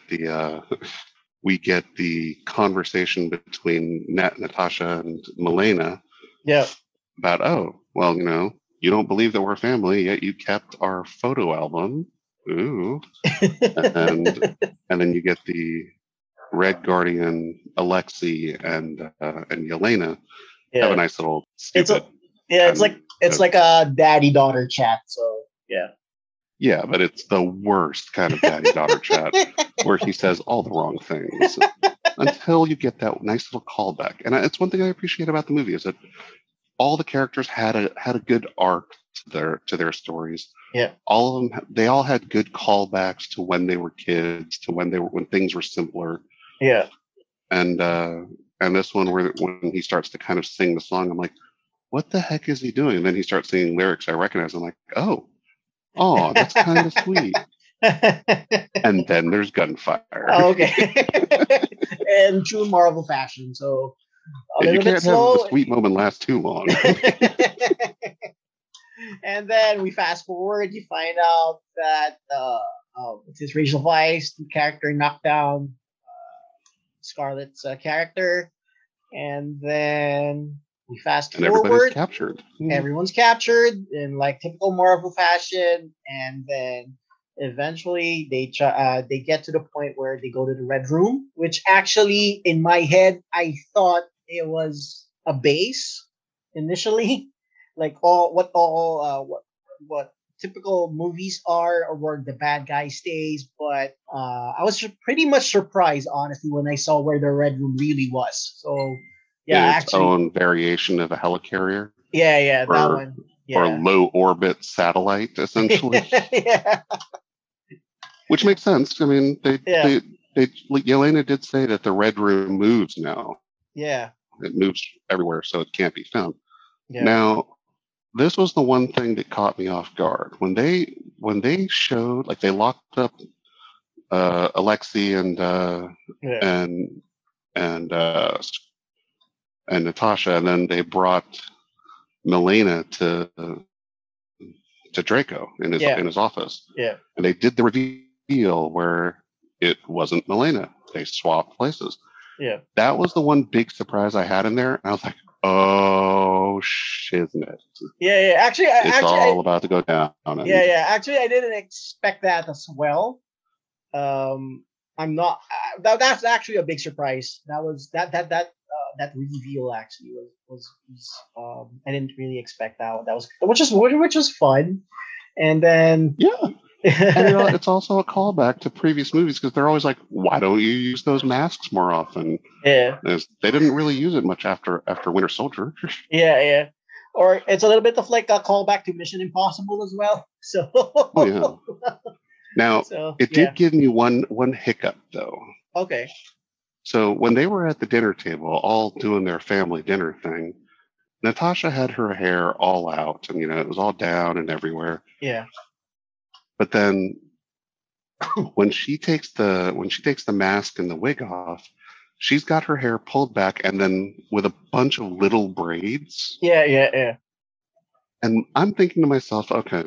we get the conversation between Natasha and Milena yeah. about, oh, well, you don't believe that we're family, yet you kept our photo album. Ooh. And then you get the Red Guardian, Alexei, and Yelena have a nice little It's stupid. it's like a daddy daughter chat. So yeah. Yeah, but it's the worst kind of daddy daughter chat where he says all the wrong things until you get that nice little callback. And it's one thing I appreciate about the movie is that all the characters had a good arc to their stories. Yeah. All of them, they all had good callbacks to when they were kids, to when things were simpler. Yeah. And this one when he starts to kind of sing the song, I'm like, what the heck is he doing? And then he starts singing lyrics I recognize. I'm like, oh, that's kind of sweet. And then there's gunfire. Okay. In true Marvel fashion. So a little bit slow. Have the sweet moment last too long. And then we fast forward. You find out that it's his Rachel Weisz, the character knocked down Scarlett's character, and then we fast and forward. Everybody's captured. Everyone's captured in like typical Marvel fashion, and then eventually they get to the point where they go to the Red Room, which actually in my head I thought it was a base initially, like what typical movies are, or where the bad guy stays. But I was pretty much surprised, honestly, when I saw where the Red Room really was. So yeah, In its actually, own variation of a helicarrier yeah, that or one, or yeah, low orbit satellite, essentially, yeah, which makes sense. I mean, yeah, Yelena did say that the Red Room moves now. yeah, It moves everywhere, so it can't be found. yeah, Now, this was the one thing that caught me off guard when they showed, like, they locked up Alexei yeah, and and uh, and Natasha, and then they brought Milena to Draco yeah, in his office, yeah, and they did the reveal where it wasn't Milena. They swapped places. yeah. That was the one big surprise I had in there. And I was like, oh, shiznit. Yeah, yeah. It's all about to go down. Yeah, And yeah. Actually, I didn't expect that as well. Um, I'm not. That's actually a big surprise. That reveal actually was I didn't really expect that. That was which was fun. And then yeah. And it's also a callback to previous movies because they're always like, why don't you use those masks more often? yeah, They didn't really use it much after Winter Soldier. yeah. Or it's a little bit of like a callback to Mission Impossible as well. So Oh, yeah. Now, so it yeah. did give me one hiccup, though. Okay. So when they were at the dinner table, all doing their family dinner thing, Natasha had her hair all out, and it was all down and everywhere. Yeah. But then when she takes the mask and the wig off, she's got her hair pulled back and then with a bunch of little braids. Yeah. And I'm thinking to myself, okay,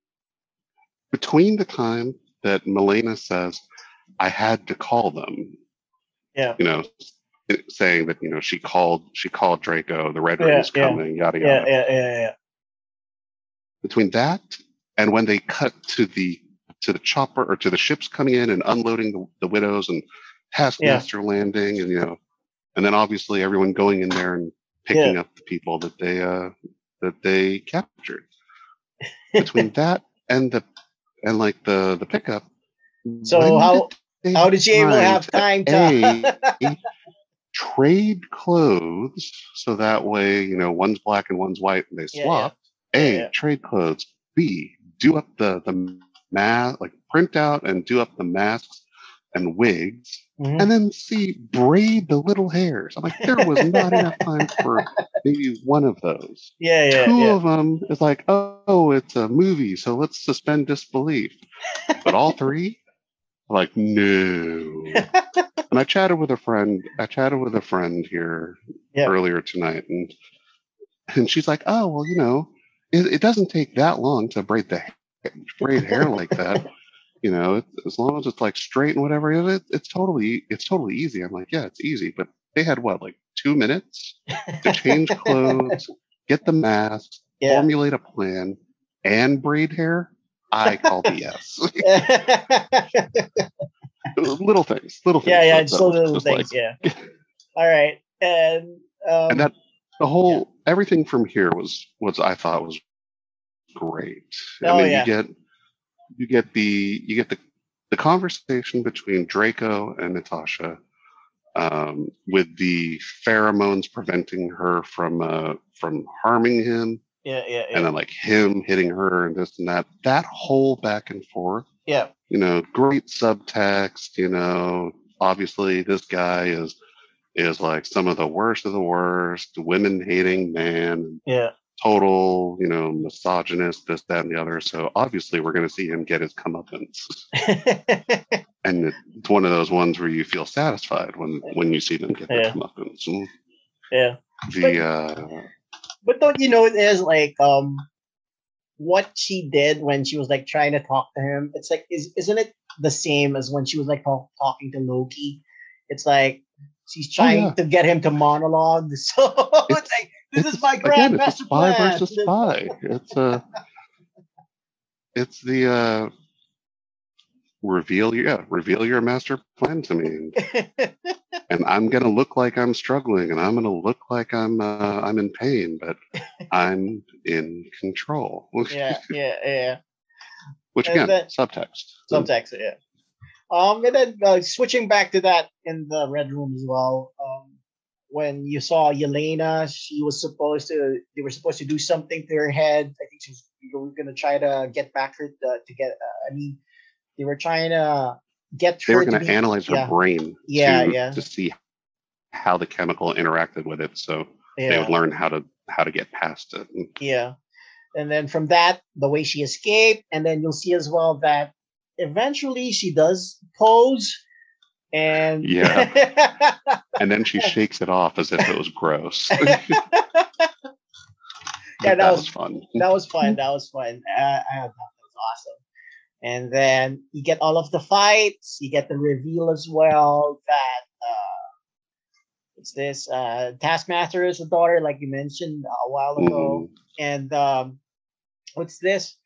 between the time that Milena says I had to call them, Yeah. saying that she called Draco, the Red Yeah. Room's Yeah. coming, yada Yeah. yada. Yeah. Between that and when they cut to the chopper or to the ships coming in and unloading the widows and Yeah. Taskmaster landing, and then obviously everyone going in there and Yeah. picking up the people that they captured. Between that and like the pickup, So when did they how have did she able to time have to time a to? trade clothes so that way one's black and one's white and they Yeah. swap? A, Yeah. trade clothes. B, do up the mask, like print out and do up the masks and wigs. Hmm. And then C, braid the little hairs. I'm like, there was not enough time for maybe one of those. Two Yeah. of them is like, oh, it's a movie, so let's suspend disbelief. But all three, like, no. And I chatted with a friend. Here Yeah. earlier tonight, and she's like, "Oh, well, it doesn't take that long to braid hair like that. As long as it's like straight and whatever. It's totally easy." I'm like, "Yeah, it's easy." But they had what, like 2 minutes to change clothes, get the mask, Yeah. formulate a plan, and braid hair. I call BS. Little things. Yeah. That Just the was little just like, things. Yeah. All right. And and that the yeah. whole everything from here was I thought was great. I Oh mean, yeah. you get the conversation between Draco and Natasha, with the pheromones preventing her from harming him, and Yeah. then like him hitting her and this and that. That whole back and forth, Yeah. great subtext. Obviously this guy is like some of the worst, women hating man, Yeah. total, misogynist, this, that, and the other. So obviously we're going to see him get his comeuppance. And it's one of those ones where you feel satisfied when you see them get their Yeah. comeuppance. Yeah. The But don't you know it is like what she did when she was like trying to talk to him? It's like isn't it the same as when she was like talking to Loki? It's like she's Oh trying yeah, to get him to monologue. So it's like this is my grand it's a master spy plan. versus spy. It's the reveal your master plan to me, and I'm gonna look like I'm struggling, and I'm gonna look like I'm in pain, but I'm in control. Yeah. Which And again, then subtext. subtext, yeah. And then switching back to that in the red room as well. When you saw Yelena, they were supposed to do something to her head. I think they were gonna try to get back her to get. I mean, they were trying to get They were her to going to be. analyze her Yeah, brain yeah, yeah, to see how the chemical interacted with it, so they would yeah, learn how to get past it. yeah. And then from that, the way she escaped, and then you'll see as well that eventually she does pose, and Yeah, and then she shakes it off as if it was gross. yeah, That was fun. that was fun. That was fun. That was awesome. And then you get all of the fights. You get the reveal as well that it's this Taskmaster is the daughter, like you mentioned a while ago. Mhm. And what's this?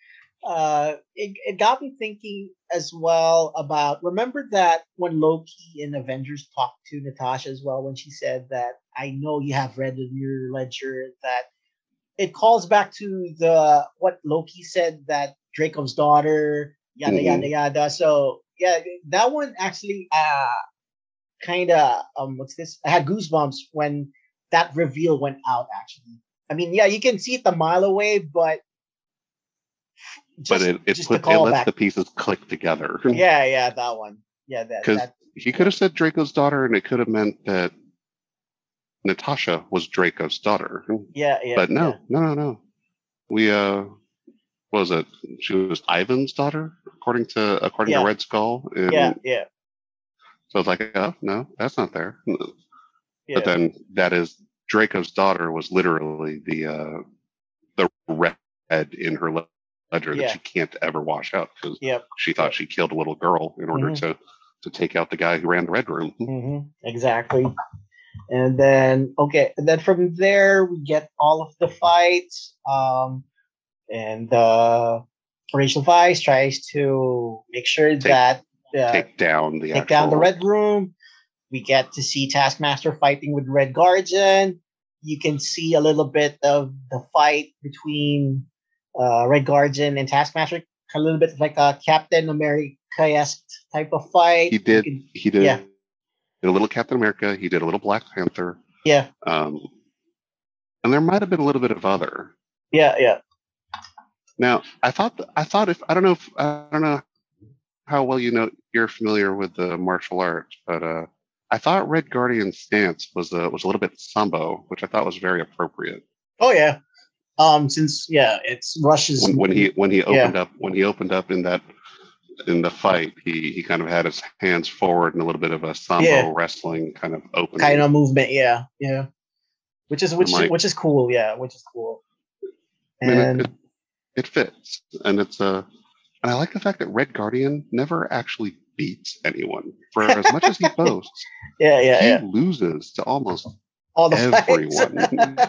It got me thinking as well about, remember that when Loki in Avengers talked to Natasha as well, when she said that I know you have read in your ledger, that it calls back to the what Loki said, that Dracov's daughter, yada yada Mhm. yada. So yeah, that one actually kind of what's this? I had goosebumps when that reveal went out. Actually, I mean, yeah, you can see it a mile away, but But just the it lets callback. the pieces click together. Yeah, yeah, that one. Yeah, Because that. he could have said Draco's daughter, and it could have meant that Natasha was Draco's daughter. Yeah, yeah, But yeah, no. We what was it? She was Ivan's daughter, according to yeah, Red Skull, yeah, and yeah, so it's like, oh no, that's not there. But yeah, then that is Draco's daughter was literally the red in her ledger that yeah, she can't ever wash out because yep, she thought yep. she killed a little girl in order Mm-hmm, to take out the guy who ran the red room. mm-hmm, exactly. And then okay, and then from there we get all of the fights. And Rachel Weisz tries to make sure Take that take down the take down the actual. Red Room. We get to see Taskmaster fighting with Red Guardian. You can see a little bit of the fight between Red Guardian and Taskmaster, a little bit like a Captain America-esque type of fight. He You did can, he did yeah, a little Captain America. He did a little Black Panther. yeah, Um, and there might have been a little bit of other. yeah, yeah. Now, I don't know how well you're familiar with the martial arts, but I thought Red Guardian's stance was a little bit sambo, which I thought was very appropriate. Oh yeah. Since yeah, it's Rush's. Yeah, When he opened up in the fight, he kind of had his hands forward in a little bit of a sambo yeah, wrestling kind of kind opening. of movement. Yeah, yeah. Which is I'm like, which is cool. Yeah, which is cool. I mean, And it fits, and and I like the fact that Red Guardian never actually beats anyone. For as much as he boasts, yeah, yeah, he yeah. loses to almost All the fights. everyone.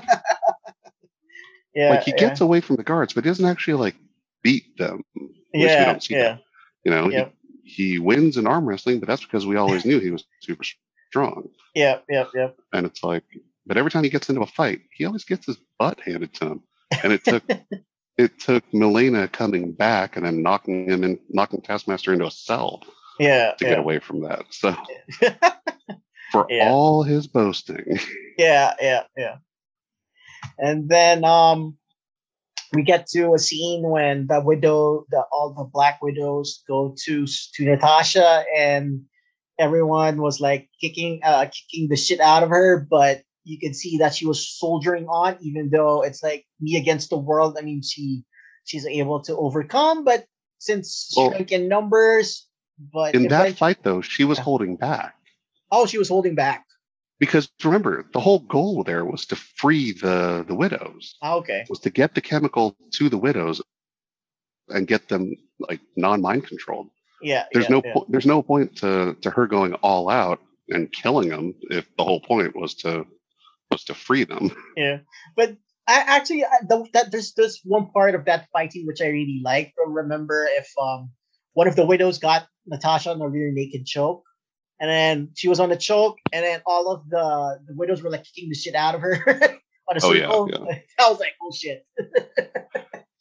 Like Yeah, he yeah, gets away from the guards, but he doesn't actually like beat them. At least we yeah, don't see that. yeah, yeah, He wins in arm wrestling, but that's because we always knew he was super strong. yeah, yeah, yeah. And it's like, but every time he gets into a fight, he always gets his butt handed to him. And it took Milena coming back and then knocking Taskmaster into a cell Yeah, to get away from that. So yeah. for Yeah, all his boasting, yeah, yeah, yeah. And then we get to a scene when all the Black Widows go to Natasha, and everyone was like kicking the shit out of her, but you can see that she was soldiering on, even though it's like me against the world. I mean, she's able to overcome, but since well, shrink in numbers, but in that eventually, fight though, she was yeah. holding back. Oh, she was holding back. Because remember, the whole goal there was to free the widows. Oh, okay. Was to get the chemical to the widows and get them like non-mind controlled. Yeah. There's yeah. there's no point to her going all out and killing them if the whole point was to free them. Yeah, but there's one part of that fighting which I really like. Remember, if one of the widows got Natasha on a rear naked choke, and then she was on the choke, and then all of the widows were like kicking the shit out of her on a circle. Yeah. I was like, oh shit.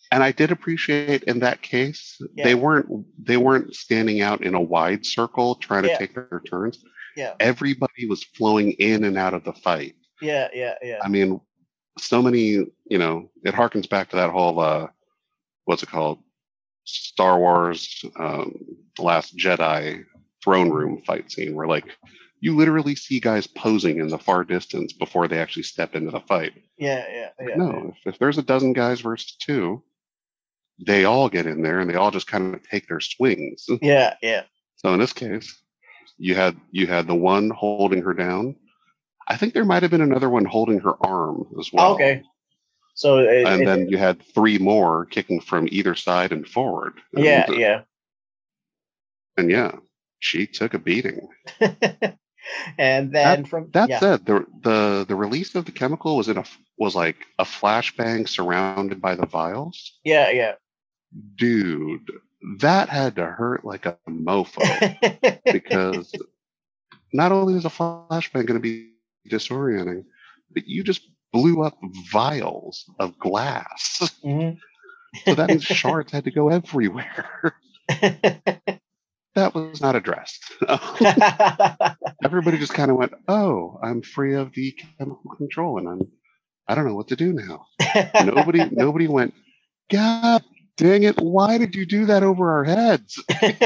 And I did appreciate in that case Yeah. they weren't standing out in a wide circle trying to Yeah. take their turns. Yeah. Everybody was flowing in and out of the fight. Yeah. Yeah. Yeah. I mean, so many, it harkens back to that whole what's it called? Star Wars The Last Jedi throne room fight scene where like you literally see guys posing in the far distance before they actually step into the fight. Yeah. Yeah. Like, Yeah. no, if there's a dozen guys versus two, they all get in there and they all just kind of take their swings. Yeah. Yeah. So in this case, you had the one holding her down. I think there might have been another one holding her arm as well. Okay. So and then you had three more kicking from either side and forward. Yeah. Yeah. And yeah, she took a beating. And then that said, the release of the chemical was like a flashbang surrounded by the vials. Yeah, yeah. Dude, that had to hurt like a mofo because not only is a flashbang going to be disorienting, but you just blew up vials of glass. Mm-hmm. So that means shards had to go everywhere. That was not addressed. Everybody just kind of went, "Oh, I'm free of the chemical control, and I don't know what to do now." Nobody went, "God dang it! Why did you do that over our heads?"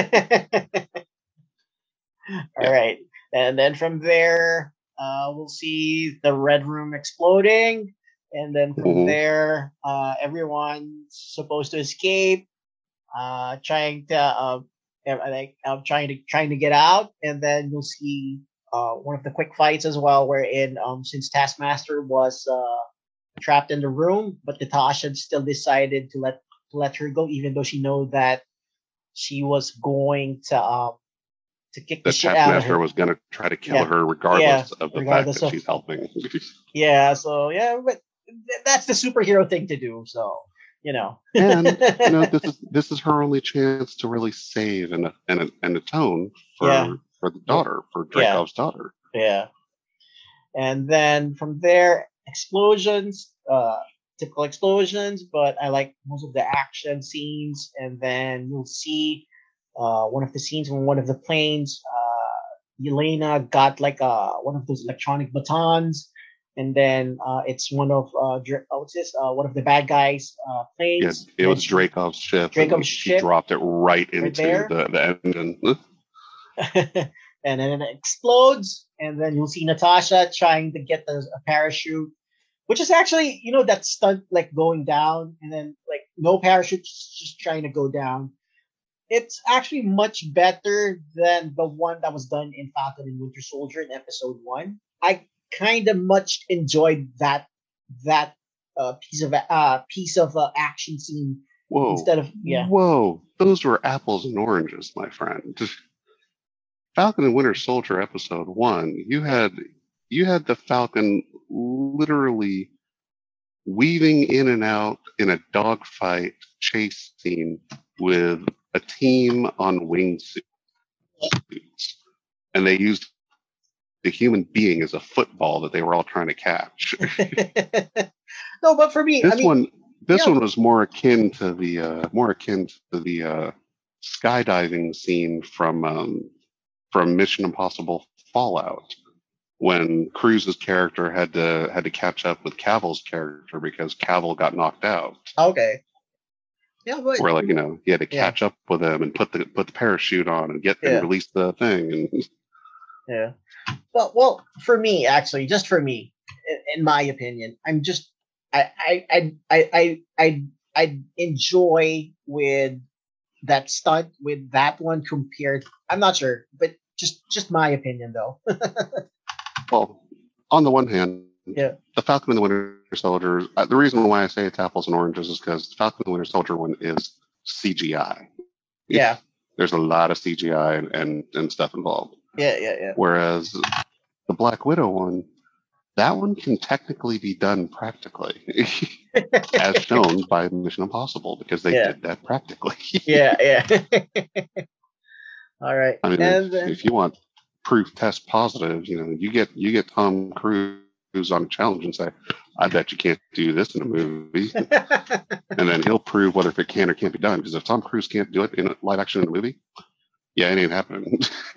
All right, and then from there, we'll see the red room exploding, and then from there, everyone's supposed to escape, trying to trying to get out, and then you'll see one of the quick fights as well, wherein since Taskmaster was trapped in the room, but Natasha still decided to let her go, even though she know that she was going to kick the shit out of her. Taskmaster was going to try to kill her regardless of the fact that she's helping. Yeah, so yeah, but that's the superhero thing to do. So. And this is her only chance to really save and atone for the daughter, for Dreykov's daughter. Yeah. And then from there, explosions, typical explosions, but I like most of the action scenes. And then you'll see one of the scenes when one of the planes, Yelena got like one of those electronic batons. And then it's one of one of the bad guys' planes. Yeah, it was Dreykov's ship. She dropped it right into the engine. And then it explodes, and then you'll see Natasha trying to get a parachute, which is actually that stunt like going down, and then like no parachute, just trying to go down. It's actually much better than the one that was done in Falcon and Winter Soldier in episode 1. I kind of much enjoyed that piece of action scene. Whoa! Instead of whoa, those were apples and oranges, my friend. Falcon and Winter Soldier episode 1, you had the Falcon literally weaving in and out in a dogfight chase scene with a team on wingsuits, and they used the human being as a football that they were all trying to catch. No, but for me, this one was more akin to the skydiving scene from Mission Impossible Fallout, when Cruise's character had to catch up with Cavill's character because Cavill got knocked out. Okay. Yeah, but where he had to catch up with him and put the parachute on and and release the thing and. Yeah. Well, for me, actually, just for me, in my opinion, I'm just I enjoy with that stunt with that one compared. I'm not sure, but just my opinion though. Well, on the one hand, the Falcon and the Winter Soldier. The reason why I say it's apples and oranges is because the Falcon and the Winter Soldier one is CGI. Yeah. There's a lot of CGI and stuff involved. Yeah. Whereas the Black Widow one, that one can technically be done practically, as shown by Mission Impossible, because they did that practically. Yeah. All right. I mean, if you want proof test positive, you get Tom Cruise Cruise on a challenge and say, "I bet you can't do this in a movie," and then he'll prove whether if it can or can't be done. Because if Tom Cruise can't do it in a live action in a movie, yeah, it ain't happening.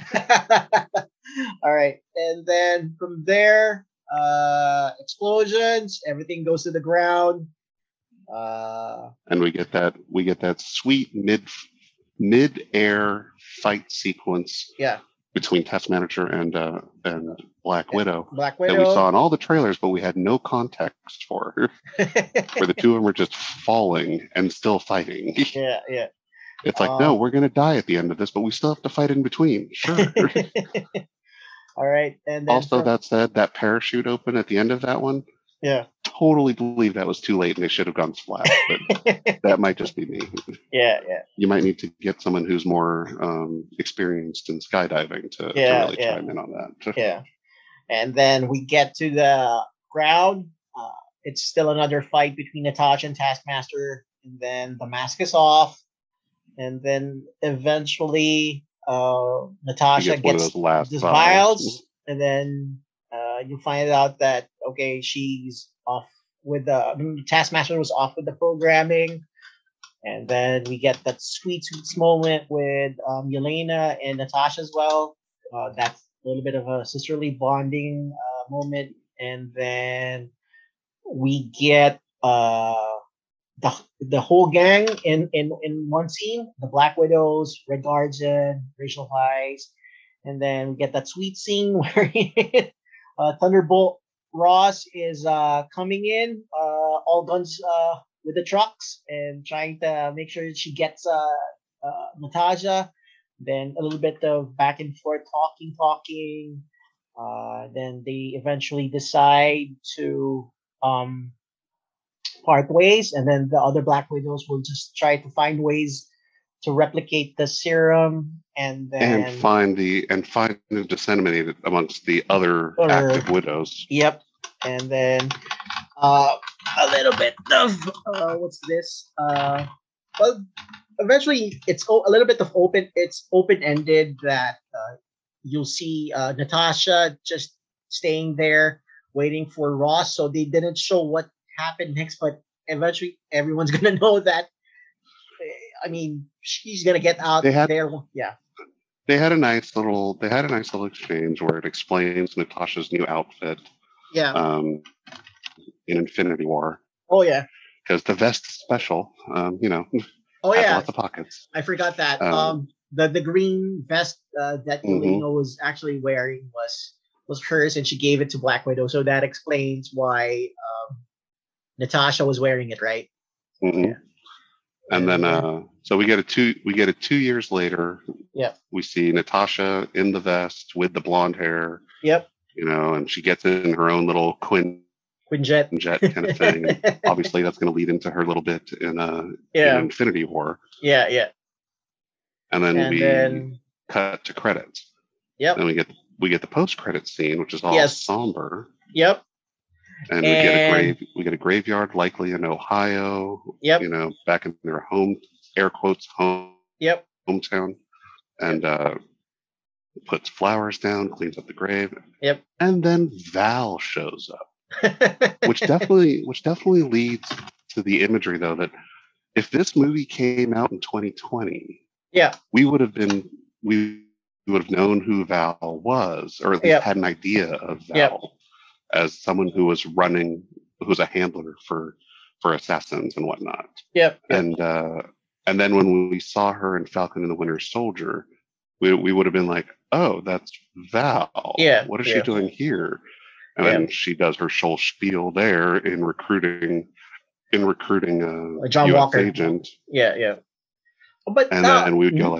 All right, and then from there, explosions. Everything goes to the ground. And we get that sweet mid-air fight sequence. Yeah. Between Taskmaster and Black Widow. Black Widow. That we saw in all the trailers, but we had no context for. Where the two of them were just falling and still fighting. Yeah. It's like, no, we're gonna die at the end of this, but we still have to fight in between. Sure. All right, and then also that said, that parachute open at the end of that one. Yeah. Totally believe that was too late and they should have gone flat, but that might just be me. Yeah. You might need to get someone who's more experienced in skydiving to really chime in on that. Yeah. And then we get to the ground. It's still another fight between Natasha and Taskmaster, and then the mask is off, and then eventually Natasha gets those last vials, and then you find out that she's off with the Taskmaster was off with the programming, and then we get that sweet moment with Yelena and Natasha as well. That's a little bit of a sisterly bonding moment, and then we get the whole gang in one scene: the Black Widows, Red Guardian, Rachel Weisz, and then we get that sweet scene where Thunderbolt Ross is coming in, all guns with the trucks, and trying to make sure that she gets Natasha. Then a little bit of back and forth talking. Then they eventually decide to part ways, and then the other Black Widows will just try to find ways to replicate the serum, and find and disseminate it amongst the other active widows. Yep. And then a little bit of what's this? Well, eventually it's a little bit of open. It's open-ended that you'll see Natasha just staying there waiting for Ross. So they didn't show what happened next, but eventually everyone's gonna know that. I mean, she's gonna get out there. Yeah. They had a nice little exchange where it explains Natasha's new outfit. Yeah. In Infinity War. Oh yeah. Because the vest is special. Oh yeah. Lots of pockets. I forgot that. The green vest that Yelena was actually wearing was hers, and she gave it to Black Widow. So that explains why Natasha was wearing it, right? Mm-hmm. Yeah. And then so we get it 2 years later. Yep. We see Natasha in the vest with the blonde hair. Yep. And she gets in her own little Quinjet kind of thing. And obviously, that's going to lead into her little bit in Infinity War. Yeah. And then we cut to credits. Yep. Then we get the post-credit scene, which is all somber. Yep. And we get a graveyard, likely in Ohio. Yep. Back in their home, air quotes, home. Yep. Hometown, and puts flowers down, cleans up the grave. Yep. And then Val shows up, which definitely leads to the imagery, though, that if this movie came out in 2020, we would have known who Val was, or at least had an idea of Val as someone who was a handler for assassins and whatnot. Yep. And then when we saw her in Falcon and the Winter Soldier, we would have been like, oh, that's Val. Yeah. What is she doing here? And then she does her whole spiel there in recruiting a John US Walker agent. Yeah. But then we would go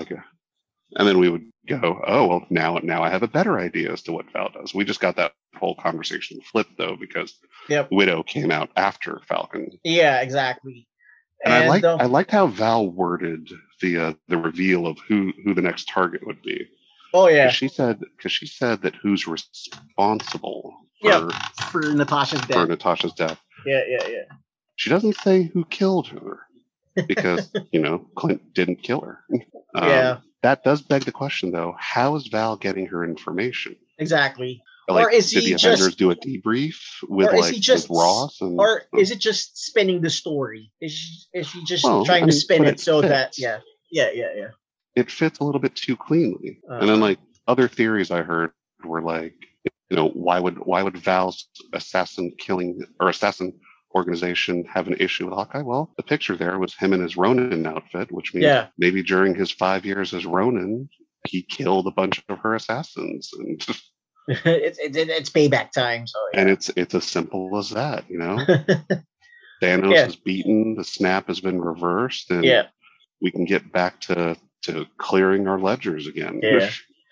oh, well, now I have a better idea as to what Val does. We just got that whole conversation flipped, though, because Widow came out after Falcon. Yeah, exactly. And I liked how Val worded the reveal of who the next target would be. Oh yeah, because she said that who's responsible for Natasha's death. Yeah. She doesn't say who killed her because Clint didn't kill her. That does beg the question, though: how is Val getting her information? Exactly. Or is did he the Avengers just, do a debrief with or is he with just, Ross and? or is it just spinning the story? Is she just Well, trying I to mean, spin but it it so that, fits. yeah, yeah, yeah, yeah. It fits a little bit too cleanly. And then Uh, other theories I heard were why would Val's assassin organization have an issue with Hawkeye? Well, the picture there was him in his Ronin outfit, which means yeah. maybe during his 5 years as Ronin, he killed a bunch of her assassins, and It's payback time. So and yeah. it's as simple as that. Thanos Yeah. is beaten, the snap has been reversed, and Yeah. we can get back to clearing our ledgers again. Yeah.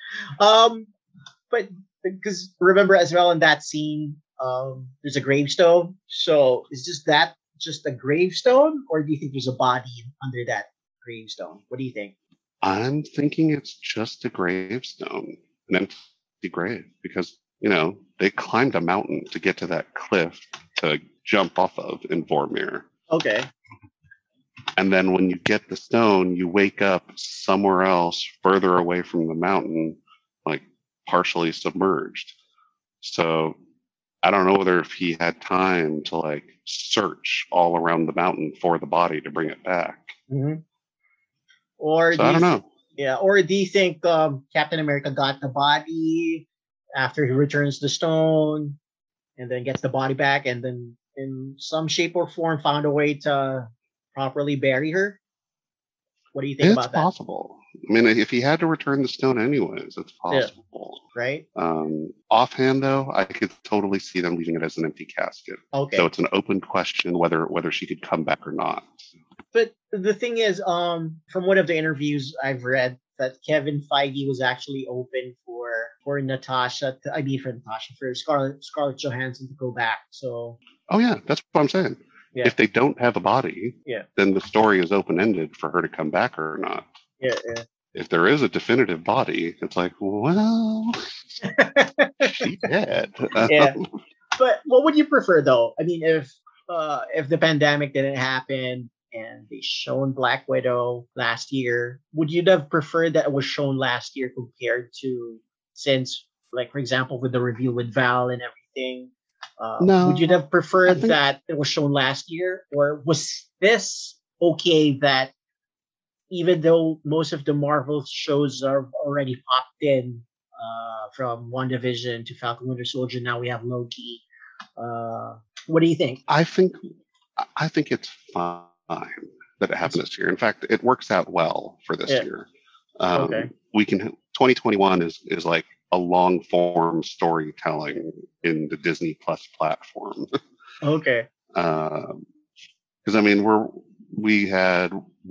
But because remember as well in that scene, there's a gravestone. So is just a gravestone, or do you think there's a body under that gravestone? What do you think? I'm thinking it's just a gravestone, an empty grave, because they climbed a mountain to get to that cliff to jump off of in Vormir. Okay. And then when you get the stone, you wake up somewhere else, further away from the mountain, like partially submerged. So I don't know whether if he had time to search all around the mountain for the body to bring it back. Mm-hmm. Or so I don't know. Yeah. Or do you think Captain America got the body after he returns the stone, and then gets the body back, and then in some shape or form found a way to properly bury her? What do you think about that? It's possible. I mean, if he had to return the stone anyways, it's possible. Yeah. Right? Offhand, though, I could totally see them leaving it as an empty casket. Okay. So it's an open question whether she could come back or not. But the thing is, from one of the interviews I've read, that Kevin Feige was actually open for Natasha. For Scarlett Johansson to go back. So. Oh yeah, that's what I'm saying. Yeah. If they don't have a body, then the story is open ended for her to come back or not. Yeah. If there is a definitive body, it's like, well, she dead. Yeah. But what would you prefer, though? I mean, if the pandemic didn't happen and they shown Black Widow last year, would you have preferred that it was shown last year compared to since, like, for example, with the reveal with Val and everything? No. Would you have preferred that it was shown last year, or was this okay that even though most of the Marvel shows are already popped in, from WandaVision to Falcon Winter Soldier, now we have Loki. What do you think? I think it's fine that it happened this year. In fact, it works out well for this year. Okay. 2021 is like a long form storytelling in the Disney Plus platform. Okay. Because I mean, we had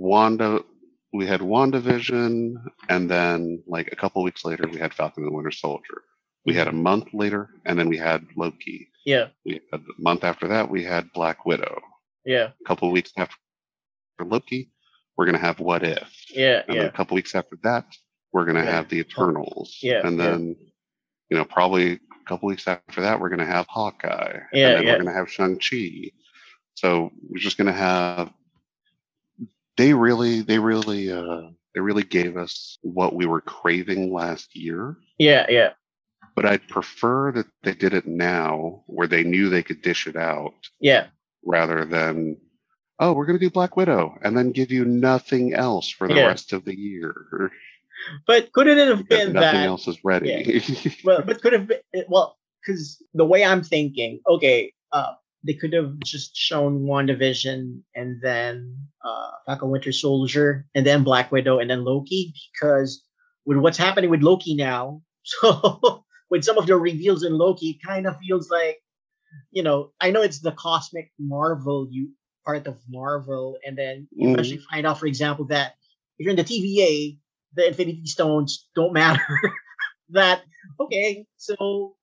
WandaVision, and then like a couple weeks later we had Falcon and the Winter Soldier. We had a month later, and then we had Loki. Yeah. A month after that we had Black Widow. Yeah. A couple weeks after Loki, we're gonna have What If. Yeah. And then a couple weeks after that, we're gonna have the Eternals. Yeah. And then probably a couple weeks after that, we're gonna have Hawkeye. Yeah. And then we're gonna have Shang-Chi. So we're just gonna have. They really gave us what we were craving last year. Yeah, yeah. But I'd prefer that they did it now, where they knew they could dish it out. Yeah. Rather than, we're going to do Black Widow and then give you nothing else for the rest of the year. But couldn't it have been nothing else is ready? Yeah. Well, but could have been, because the way I'm thinking, they could have just shown WandaVision and then Falcon Winter Soldier and then Black Widow and then Loki, because with what's happening with Loki now, so with some of the reveals in Loki, it kind of feels like, I know it's the cosmic Marvel part of Marvel, and then you eventually find out, for example, that if you're in the TVA, the Infinity Stones don't matter. So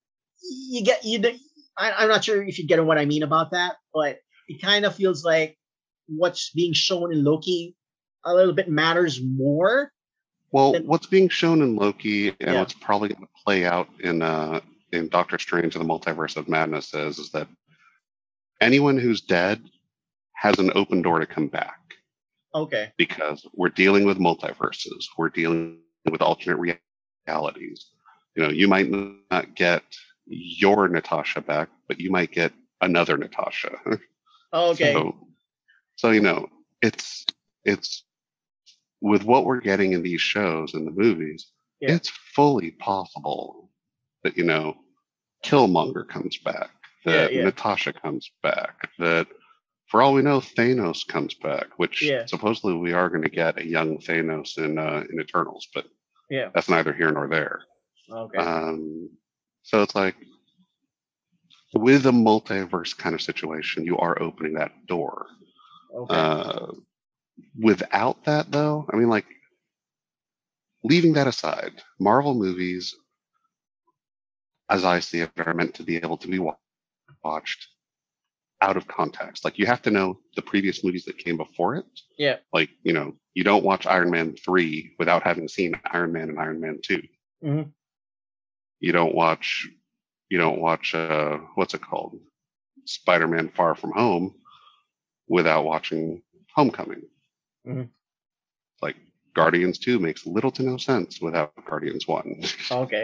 I'm not sure if you get what I mean about that, but it kind of feels like what's being shown in Loki a little bit matters more. Well, what's being shown in Loki and what's probably going to play out in Doctor Strange and the Multiverse of Madness is that anyone who's dead has an open door to come back. Okay. Because we're dealing with multiverses. We're dealing with alternate realities. You might not get your Natasha back, but you might get another Natasha. Okay. So it's it's with what we're getting in these shows and the movies, Yeah. it's fully possible that Killmonger comes back, that Yeah. Natasha comes back, that for all we know, Thanos comes back, which Yeah. supposedly we are going to get a young Thanos in Eternals, but Yeah. that's neither here nor there. Okay. So it's like with a multiverse kind of situation, you are opening that door. Okay. Without that, though, I mean, like leaving that aside, Marvel movies, as I see it, are meant to be able to be watched out of context. Like you have to know the previous movies that came before it. Yeah. Like, you don't watch Iron Man 3 without having seen Iron Man and Iron Man 2. Mm-hmm. You don't watch what's it called? Spider-Man Far From Home without watching Homecoming. Mm-hmm. Like Guardians 2 makes little to no sense without Guardians 1. Okay.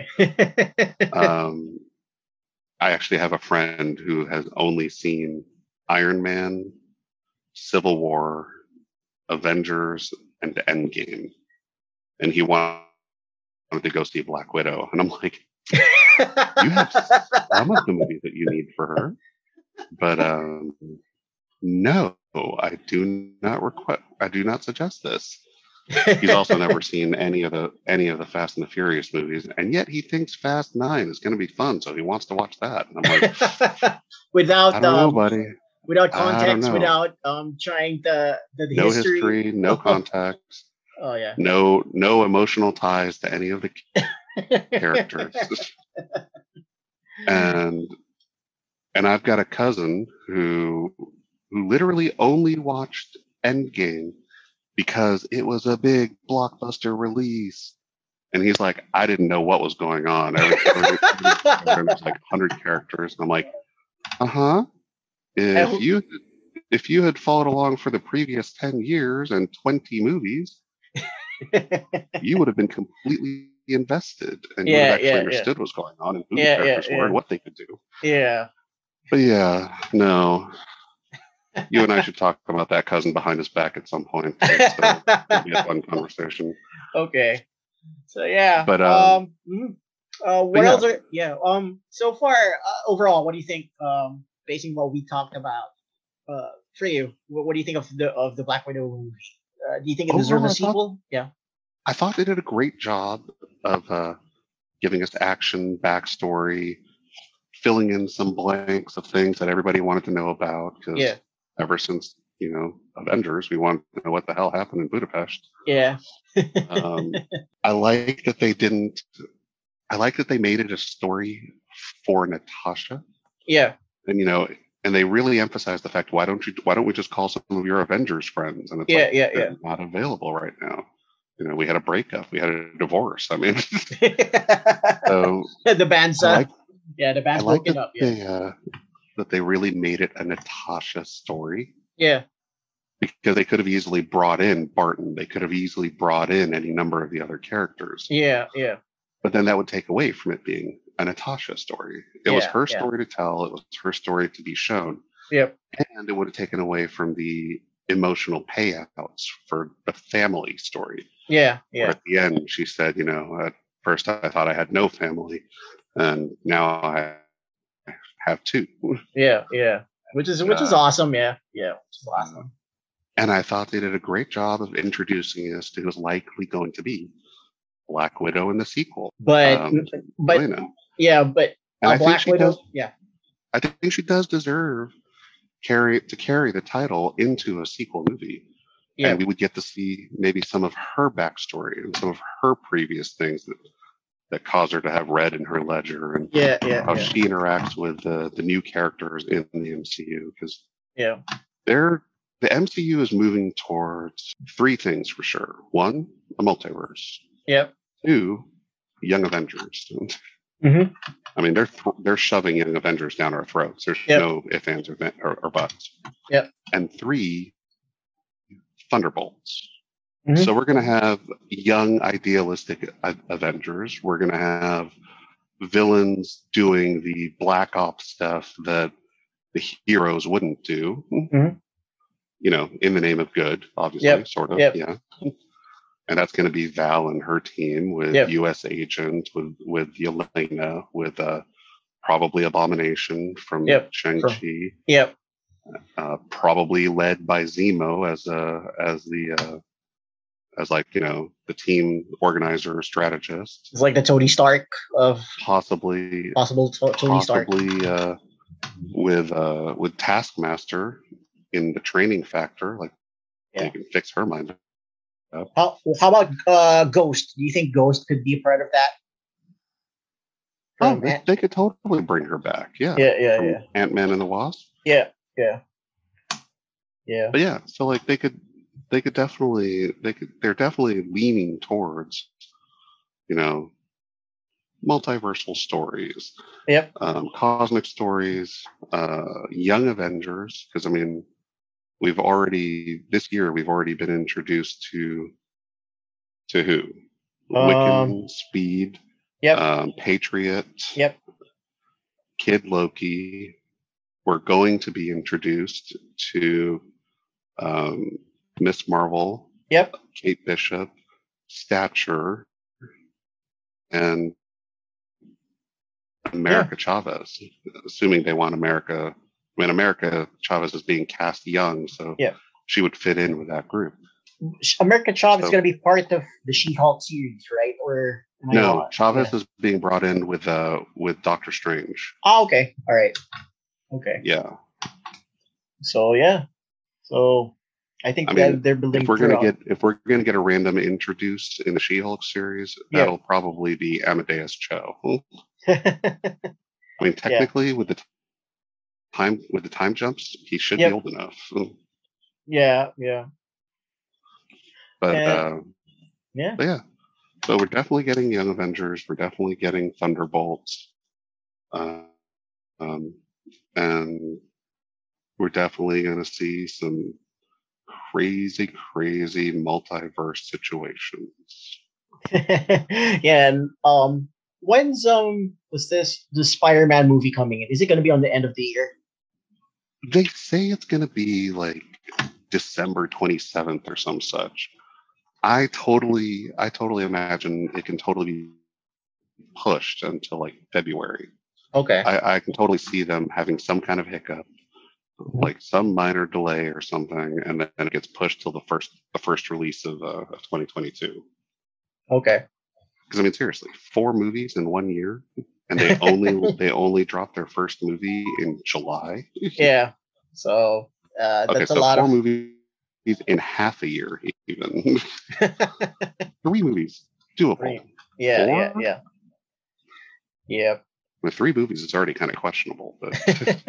I actually have a friend who has only seen Iron Man, Civil War, Avengers, and Endgame. And he wanted to go see Black Widow. And I'm like, you have some of the movies that you need for her. But no, I do not suggest this. He's also never seen any of the Fast and the Furious movies, and yet he thinks Fast 9 is going to be fun, so he wants to watch that. And I'm like, without I don't know, buddy. Without context, without trying the no history, no context. Oh yeah. No emotional ties to any of the characters. and I've got a cousin who literally only watched Endgame because it was a big blockbuster release. And he's like, I didn't know what was going on. There's like 100 characters. And I'm like, If you had followed along for the previous 10 years and 20 movies, you would have been completely invested and you would have actually understood what's going on and who the characters were and what they could do. Yeah. But yeah, no. You and I should talk about that cousin behind his back at some point. It'll be a fun conversation. Okay. So yeah. But what else so far overall, what do you think based on what we talked about for you? What do you think of the Black Widow movie? Do you think it deserves a sequel? I thought they did a great job of giving us action, backstory, filling in some blanks of things that everybody wanted to know about. Because ever since Avengers, we wanted to know what the hell happened in Budapest. Yeah. I like that they didn't. I like that they made it a story for Natasha. Yeah. And they really emphasized the fact, why don't we just call some of your Avengers friends? And it's they're not available right now. We had a breakup, we had a divorce. I mean, so the band's the band's broken up. That they really made it a Natasha story. Yeah. Because they could have easily brought in Barton. They could have easily brought in any number of the other characters. Yeah. But then that would take away from it being a Natasha story. It was her story to tell. It was her story to be shown. Yep. And it would have taken away from the emotional payouts for the family story. Yeah. Where at the end, she said, at first I thought I had no family, and now I have two. Yeah. Which is awesome. Yeah. Which is awesome. And I thought they did a great job of introducing us to who's likely going to be Black Widow in the sequel. But Black Widow. I think she does deserve to carry the title into a sequel movie. Yeah. And we would get to see maybe some of her backstory and some of her previous things that caused her to have red in her ledger, and how she interacts with the new characters in the MCU. Because the MCU is moving towards three things for sure. One, a multiverse. Yep. Two, Young Avengers. Mm-hmm. I mean, they're shoving Young Avengers down our throats. There's no ifs, ands, or buts. Yep. And three, Thunderbolts. Mm-hmm. So we're going to have young, idealistic Avengers. We're going to have villains doing the Black Ops stuff that the heroes wouldn't do. Mhm. You know, in the name of good, obviously, Yep. sort of, Yep. yeah. And that's going to be Val and her team with Yep. U.S. Agent, with Yelena, with probably Abomination from Yep. Shang-Chi, Yep. probably led by Zemo as like, you know, the team organizer, strategist. It's like the Tony Stark of Possibly Tony Stark. with Taskmaster in the training factor, like they can fix her mind up. How about Ghost? Do you think Ghost could be a part of that? Oh, they could totally bring her back. Yeah. Yeah. Ant-Man and the Wasp. Yeah. But yeah, so like they're definitely leaning towards, you know, multiversal stories. Yep. Cosmic stories, Young Avengers, because I mean, this year we've already been introduced to who? Wiccan, Speed, Patriot, Kid Loki. We're going to be introduced to Miss Marvel, Kate Bishop, Stature, and America Chavez, assuming they want America. I mean, America Chavez is being cast young, so she would fit in with that group. America Chavez is going to be part of the She-Hulk series, right? Or no, Chavez is being brought in with Doctor Strange. Oh, okay. All right. Okay. Yeah. So I think they're building. If we're gonna get a random introduced in the She-Hulk series, that'll probably be Amadeus Cho. I mean, technically, with the time jumps, he should be old enough. Yeah. But yeah. So we're definitely getting Young Avengers. We're definitely getting Thunderbolts, and we're definitely going to see some crazy multiverse situations. Yeah, and when's the Spider-Man movie coming in? Is it going to be on the end of the year? They say it's going to be like December 27th or some such. I totally imagine it can totally be pushed until like February. Okay. I can totally see them having some kind of hiccup, like some minor delay or something, and then it gets pushed till the first release of 2022. Okay. Because I mean, seriously, 4 movies in 1 year, and they only dropped their first movie in July. Yeah. So that's a lot 4 movies in half a year, even 3 movies doable. Yeah. Yep. With 3 movies, it's already kind of questionable, but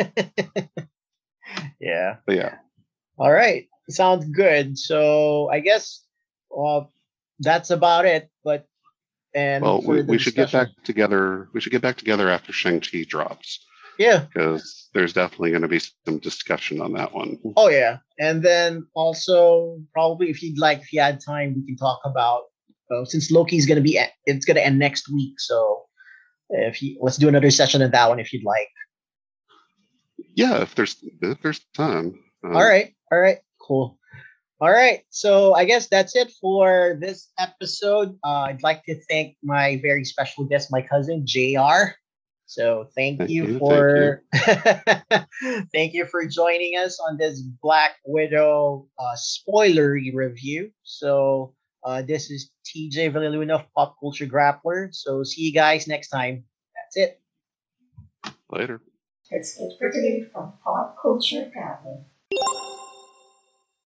yeah. But yeah. All right. Sounds good. So I guess that's about it. But we should get back together. We should get back together after Shang-Chi drops. Yeah. Because there's definitely going to be some discussion on that one. Oh yeah. And then also probably if you had time, we can talk about since Loki's going to be it's going to end next week. So let's do another session of that one if you'd like. Yeah, if there's time. All right, cool. All right, so I guess that's it for this episode. I'd like to thank my very special guest, my cousin JR. So thank you for thank you for joining us on this Black Widow spoilery review. So this is TJ Villaluna of Pop Culture Grappler. So see you guys next time. That's it. Later. It's it for today from Pop Culture Grappler.